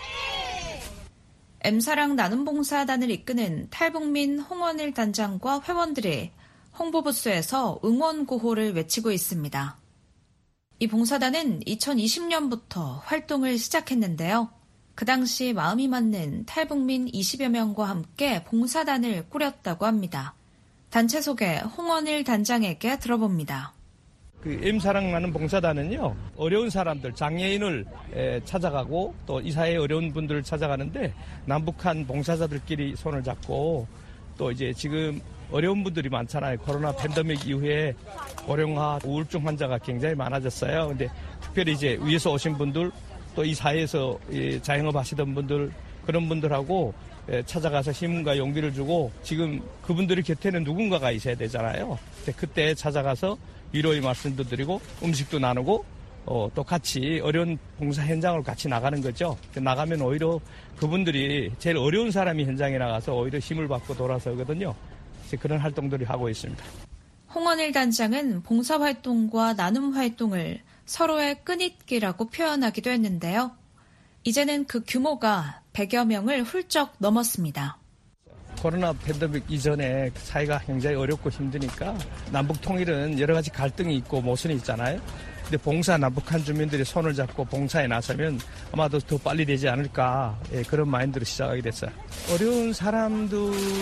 M사랑 나눔봉사단을 이끄는 탈북민 홍원일 단장과 회원들이 홍보부스에서 응원 구호를 외치고 있습니다. 이 봉사단은 2020년부터 활동을 시작했는데요. 그 당시 마음이 맞는 탈북민 20여 명과 함께 봉사단을 꾸렸다고 합니다. 단체 소개 홍원일 단장에게 들어봅니다. 그 M사랑 나눔 봉사단은요, 어려운 사람들, 장애인을 찾아가고 또 이 사회의 어려운 분들을 찾아가는데 남북한 봉사자들끼리 손을 잡고 또 이제 지금 어려운 분들이 많잖아요. 코로나 팬데믹 이후에 고령화, 우울증 환자가 굉장히 많아졌어요. 근데 특별히 이제 위에서 오신 분들 또 이 사회에서 자영업 하시던 분들 그런 분들하고 찾아가서 힘과 용기를 주고 지금 그분들의 곁에는 누군가가 있어야 되잖아요. 그때 찾아가서 위로의 말씀도 드리고 음식도 나누고 또 같이 어려운 봉사 현장을 같이 나가는 거죠. 나가면 오히려 그분들이 제일 어려운 사람이 현장에 나가서 오히려 힘을 받고 돌아서거든요. 그런 활동들을 하고 있습니다. 홍원일 단장은 봉사활동과 나눔활동을 서로의 끈잇기라고 표현하기도 했는데요. 이제는 그 규모가 100여 명을 훌쩍 넘었습니다. 코로나 팬데믹 이전에 사회가 굉장히 어렵고 힘드니까 남북 통일은 여러 가지 갈등이 있고 모순이 있잖아요. 근데 봉사 남북한 주민들이 손을 잡고 봉사에 나서면 아마도 더 빨리 되지 않을까 그런 마인드로 시작하게 됐어요. 어려운 사람들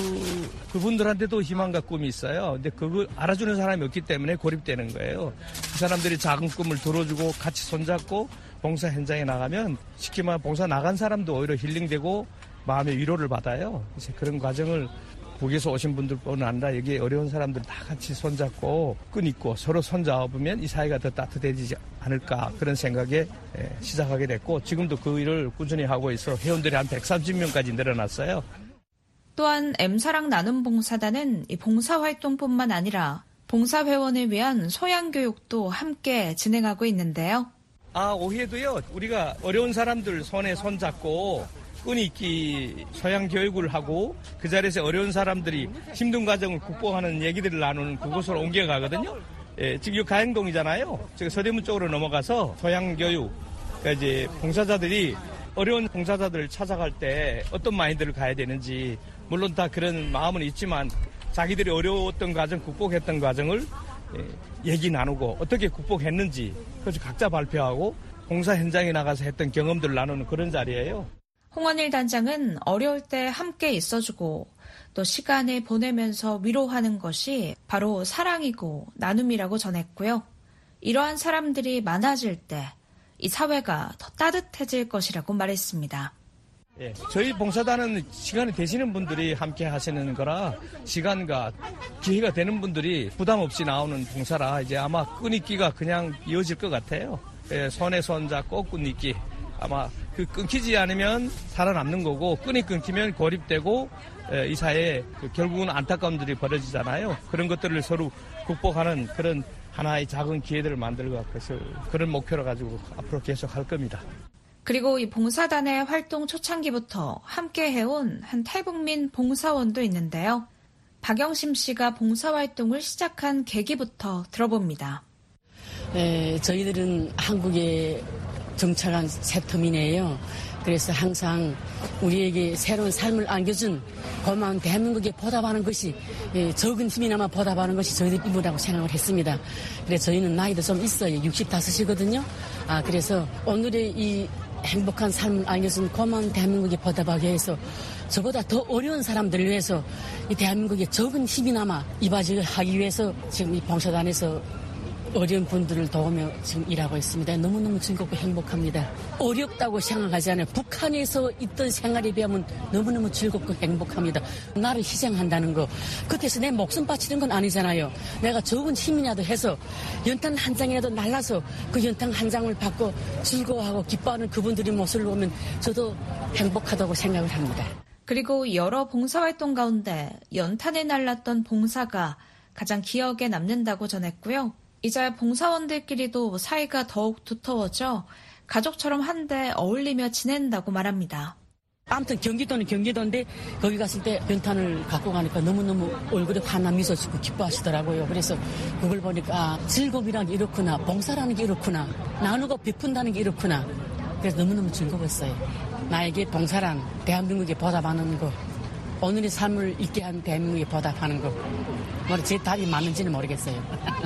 그분들한테도 희망과 꿈이 있어요. 근데 그걸 알아주는 사람이 없기 때문에 고립되는 거예요. 그 사람들이 작은 꿈을 들어주고 같이 손잡고 봉사 현장에 나가면 쉽게 말하면 봉사 나간 사람도 오히려 힐링되고 마음의 위로를 받아요. 그래서 그런 과정을 북에서 오신 분들뿐 아니라 여기 어려운 사람들 다 같이 손잡고 끈있고 서로 손잡으면 이 사회가 더 따뜻해지지 않을까 그런 생각에 시작하게 됐고 지금도 그 일을 꾸준히 하고 있어 회원들이 한 130명까지 늘어났어요. 또한 M사랑 나눔봉사단은 이 봉사활동뿐만 아니라 봉사회원을 위한 소양교육도 함께 진행하고 있는데요. 오후에도요. 우리가 어려운 사람들 손에 손잡고 끈있기 소양 교육을 하고 그 자리에서 어려운 사람들이 힘든 과정을 극복하는 얘기들을 나누는 그곳으로 옮겨가거든요. 지금 이 가행동이잖아요. 지금 서대문 쪽으로 넘어가서 소양 교육, 그러니까 이제 봉사자들이 어려운 봉사자들을 찾아갈 때 어떤 마인드를 가야 되는지 물론 다 그런 마음은 있지만 자기들이 어려웠던 과정, 극복했던 과정을 얘기 나누고 어떻게 극복했는지 그래서 각자 발표하고 봉사 현장에 나가서 했던 경험들을 나누는 그런 자리예요. 홍원일 단장은 어려울 때 함께 있어주고 또 시간을 보내면서 위로하는 것이 바로 사랑이고 나눔이라고 전했고요. 이러한 사람들이 많아질 때 이 사회가 더 따뜻해질 것이라고 말했습니다. 저희 봉사단은 시간이 되시는 분들이 함께 하시는 거라 시간과 기회가 되는 분들이 부담 없이 나오는 봉사라 이제 아마 끈잇기가 그냥 이어질 것 같아요. 손에 손 잡고 끈잇기. 아마 그 끊기지 않으면 살아남는 거고 끈이 끊기면 고립되고 이 사회에 결국은 안타까움들이 벌어지잖아요. 그런 것들을 서로 극복하는 그런 하나의 작은 기회들을 만들고 그래서 그런 목표를 가지고 앞으로 계속 할 겁니다. 그리고 이 봉사단의 활동 초창기부터 함께 해온 한 탈북민 봉사원도 있는데요. 박영심 씨가 봉사활동을 시작한 계기부터 들어봅니다. 저희들은 한국에 정착한 새 터민이에요. 그래서 항상 우리에게 새로운 삶을 안겨준 고마운 대한민국에 보답하는 것이 적은 힘이나마 보답하는 것이 저희들 임무라고 생각을 했습니다. 그래서 저희는 나이도 좀 있어요. 65이거든요. 그래서 오늘의 이 행복한 삶을 안겨준 고마운 대한민국에 보답하기 위해서 저보다 더 어려운 사람들을 위해서 이 대한민국에 적은 힘이나마 이바지하기 위해서 지금 이 봉사단에서 어려운 분들을 도우며 지금 일하고 있습니다. 너무너무 즐겁고 행복합니다. 어렵다고 생각하지 않아요. 북한에서 있던 생활에 비하면 너무너무 즐겁고 행복합니다. 나를 희생한다는 거. 그때서 내 목숨 바치는 건 아니잖아요. 내가 적은 힘이라도 해서 연탄 한 장이라도 날라서 그 연탄 한 장을 받고 즐거워하고 기뻐하는 그분들의 모습을 보면 저도 행복하다고 생각을 합니다. 그리고 여러 봉사활동 가운데 연탄에 날랐던 봉사가 가장 기억에 남는다고 전했고요. 이제 봉사원들끼리도 사이가 더욱 두터워져 가족처럼 한데 어울리며 지낸다고 말합니다. 아무튼 경기도는 경기도인데 거기 갔을 때 변탄을 갖고 가니까 너무너무 얼굴에 환한 미소 짓고 기뻐하시더라고요. 그래서 그걸 보니까 즐거움이라는 게 이렇구나, 봉사라는 게 이렇구나, 나누고 베푼다는 게 이렇구나. 그래서 너무너무 즐거웠어요. 나에게 봉사란 대한민국에 보답하는 거, 오늘의 삶을 있게 한 대한민국에 보답하는 거. 제 답이 맞는지는 모르겠어요.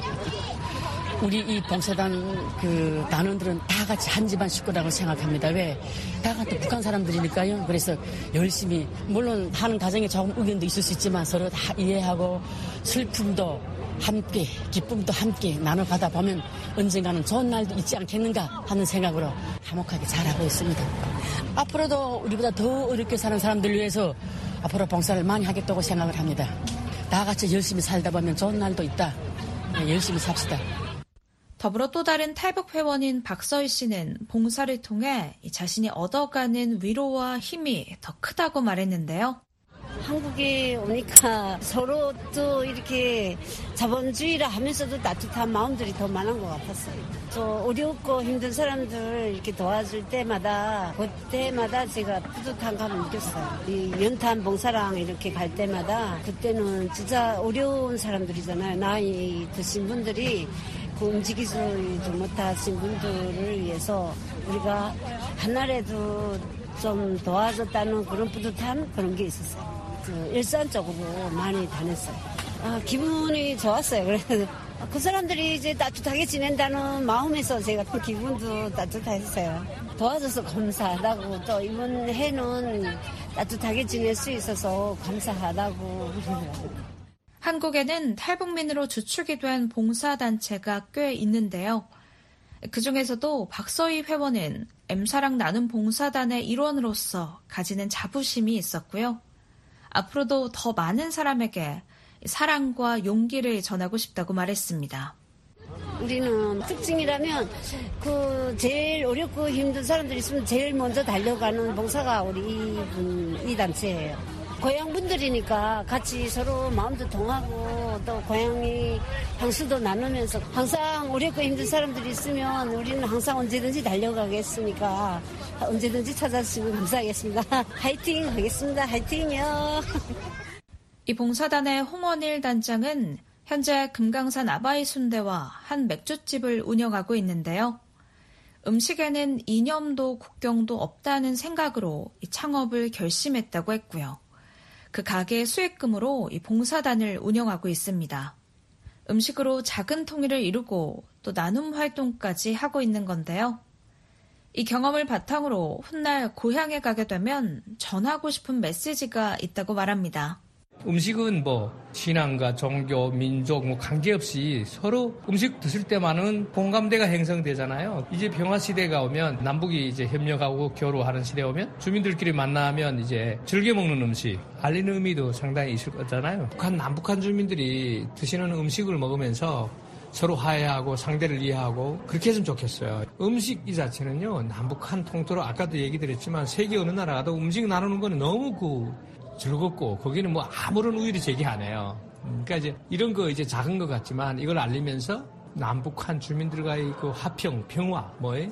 우리 이 봉사단 그 단원들은 다 같이 한 집안 식구라고 생각합니다. 왜? 다 같은 북한 사람들이니까요. 그래서 열심히, 물론 하는 가정에 조금 의견도 있을 수 있지만 서로 다 이해하고 슬픔도 함께, 기쁨도 함께 나눠가다 보면 언젠가는 좋은 날도 있지 않겠는가 하는 생각으로 화목하게 잘하고 있습니다. 앞으로도 우리보다 더 어렵게 사는 사람들 위해서 앞으로 봉사를 많이 하겠다고 생각을 합니다. 다 같이 열심히 살다 보면 좋은 날도 있다. 열심히 삽시다. 더불어 또 다른 탈북 회원인 박서희 씨는 봉사를 통해 자신이 얻어가는 위로와 힘이 더 크다고 말했는데요. 한국에 오니까 서로 또 이렇게 자본주의라 하면서도 따뜻한 마음들이 더 많은 것 같았어요. 또 어렵고 힘든 사람들 이렇게 도와줄 때마다 그때마다 제가 뿌듯한 감을 느꼈어요. 이 연탄 봉사랑 이렇게 갈 때마다 그때는 진짜 어려운 사람들이잖아요. 나이 드신 분들이 그 움직이지 못하신 분들을 위해서 우리가 한날에도 좀 도와줬다는 그런 뿌듯한 그런 게 있었어요. 일산적으로 많이 다녔어요. 기분이 좋았어요. 그래서 그 사람들이 이제 따뜻하게 지낸다는 마음에서 제가 또 기분도 따뜻했어요. 도와줘서 감사하다고, 또 이번 해는 따뜻하게 지낼 수 있어서 감사하다고. 한국에는 탈북민으로 주축이 된 봉사단체가 꽤 있는데요. 그중에서도 박서희 회원은 M사랑 나눔 봉사단의 일원으로서 가지는 자부심이 있었고요. 앞으로도 더 많은 사람에게 사랑과 용기를 전하고 싶다고 말했습니다. 우리는 특징이라면 제일 어렵고 힘든 사람들이 있으면 제일 먼저 달려가는 봉사가 우리 이 단체예요. 고향 분들이니까 같이 서로 마음도 통하고 또 고향이 향수도 나누면서 항상 어렵고 힘든 사람들이 있으면 우리는 항상 언제든지 달려가겠으니까 언제든지 찾아주시면 감사하겠습니다. 화이팅 하겠습니다. 화이팅요. 이 봉사단의 홍원일 단장은 현재 금강산 아바이 순대와 한 맥주집을 운영하고 있는데요. 음식에는 이념도 국경도 없다는 생각으로 이 창업을 결심했다고 했고요. 그 가게의 수익금으로 이 봉사단을 운영하고 있습니다. 음식으로 작은 통일을 이루고 또 나눔 활동까지 하고 있는 건데요. 이 경험을 바탕으로 훗날 고향에 가게 되면 전하고 싶은 메시지가 있다고 말합니다. 음식은 신앙과 종교, 민족 관계없이 서로 음식 드실 때만은 공감대가 형성되잖아요. 이제 평화 시대가 오면 남북이 이제 협력하고 교류하는 시대에 오면 주민들끼리 만나면 이제 즐겨 먹는 음식 알리는 의미도 상당히 있을 거잖아요. 남북한 주민들이 드시는 음식을 먹으면서 서로 화해하고 상대를 이해하고 그렇게 했으면 좋겠어요. 음식 이 자체는요, 남북한 통틀어 아까도 얘기 드렸지만 세계 어느 나라 가도 음식 나누는 거는 너무 즐겁고 거기는 아무런 우열이 제기 안 해요. 그러니까 이제 이런 거 이제 작은 것 같지만 이걸 알리면서 남북한 주민들과의 그 화평, 평화,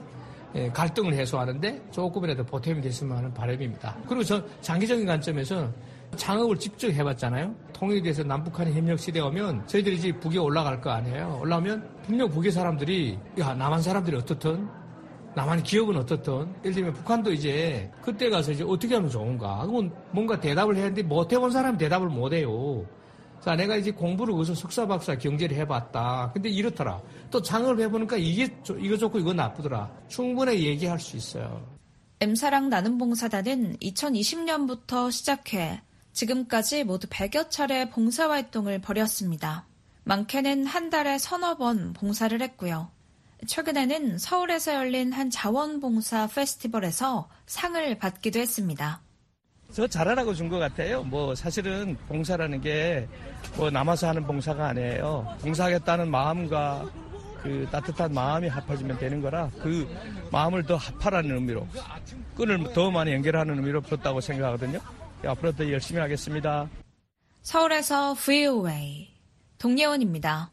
갈등을 해소하는데 조금이라도 보탬이 됐으면 하는 바람입니다. 그리고 저 장기적인 관점에서 창업을 직접 해봤잖아요. 통일이 돼서 남북한이 협력 시대에 오면 저희들이 이제 북에 올라갈 거 아니에요. 올라오면 분명 북의 사람들이 남한 사람들이 어떻든 남한 기업은 어떻든 예를 들면 북한도 이제 그때 가서 이제 어떻게 하면 좋은가 그건 뭔가 대답을 해야 하는데 못 해본 사람이 대답을 못 해요. 자, 내가 이제 공부를 거기서 석사 박사 경제를 해봤다. 근데 이렇더라. 또 창업을 해보니까 이거 좋고 이거 나쁘더라. 충분히 얘기할 수 있어요. M사랑 나눔 봉사단은 2020년부터 시작해 지금까지 모두 100여 차례 봉사활동을 벌였습니다. 많게는 한 달에 서너 번 봉사를 했고요. 최근에는 서울에서 열린 한 자원봉사 페스티벌에서 상을 받기도 했습니다. 저 잘하라고 준 것 같아요. 사실은 봉사라는 게 남아서 하는 봉사가 아니에요. 봉사하겠다는 마음과 그 따뜻한 마음이 합해지면 되는 거라 그 마음을 더 합하라는 의미로 끈을 더 많이 연결하는 의미로 풀었다고 생각하거든요. 앞으로도 열심히 하겠습니다. 서울에서 VOA 동예원입니다.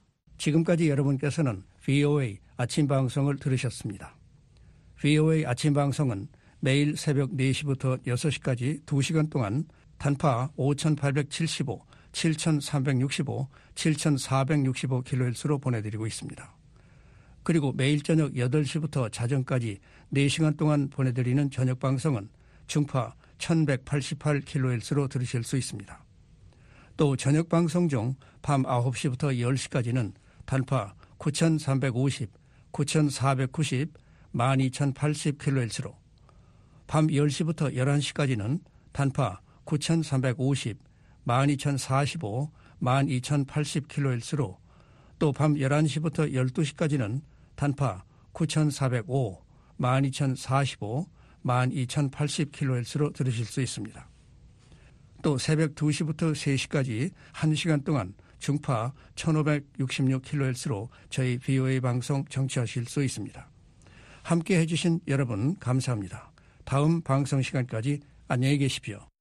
지금까지 여러분께서는 VOA 아침 방송을 들으셨습니다. VOA 아침 방송은 매일 새벽 4시부터 6시까지 2시간 동안 단파 5875, 7365, 7465kHz로 보내드리고 있습니다. 그리고 매일 저녁 8시부터 자정까지 4시간 동안 보내드리는 저녁 방송은 중파 1188kHz로 들으실 수 있습니다. 또 저녁 방송 중 밤 9시부터 10시까지는 단파 9350, 9490, 12080kHz로 밤 10시부터 11시까지는 단파 9350, 12045, 12080kHz로 또 밤 11시부터 12시까지는 단파 9405, 12045, 12080kHz로 들으실 수 있습니다. 또 새벽 2시부터 3시까지 1시간 동안 중파 1566kHz로 저희 VOA 방송 청취하실 수 있습니다. 함께 해주신 여러분 감사합니다. 다음 방송 시간까지 안녕히 계십시오.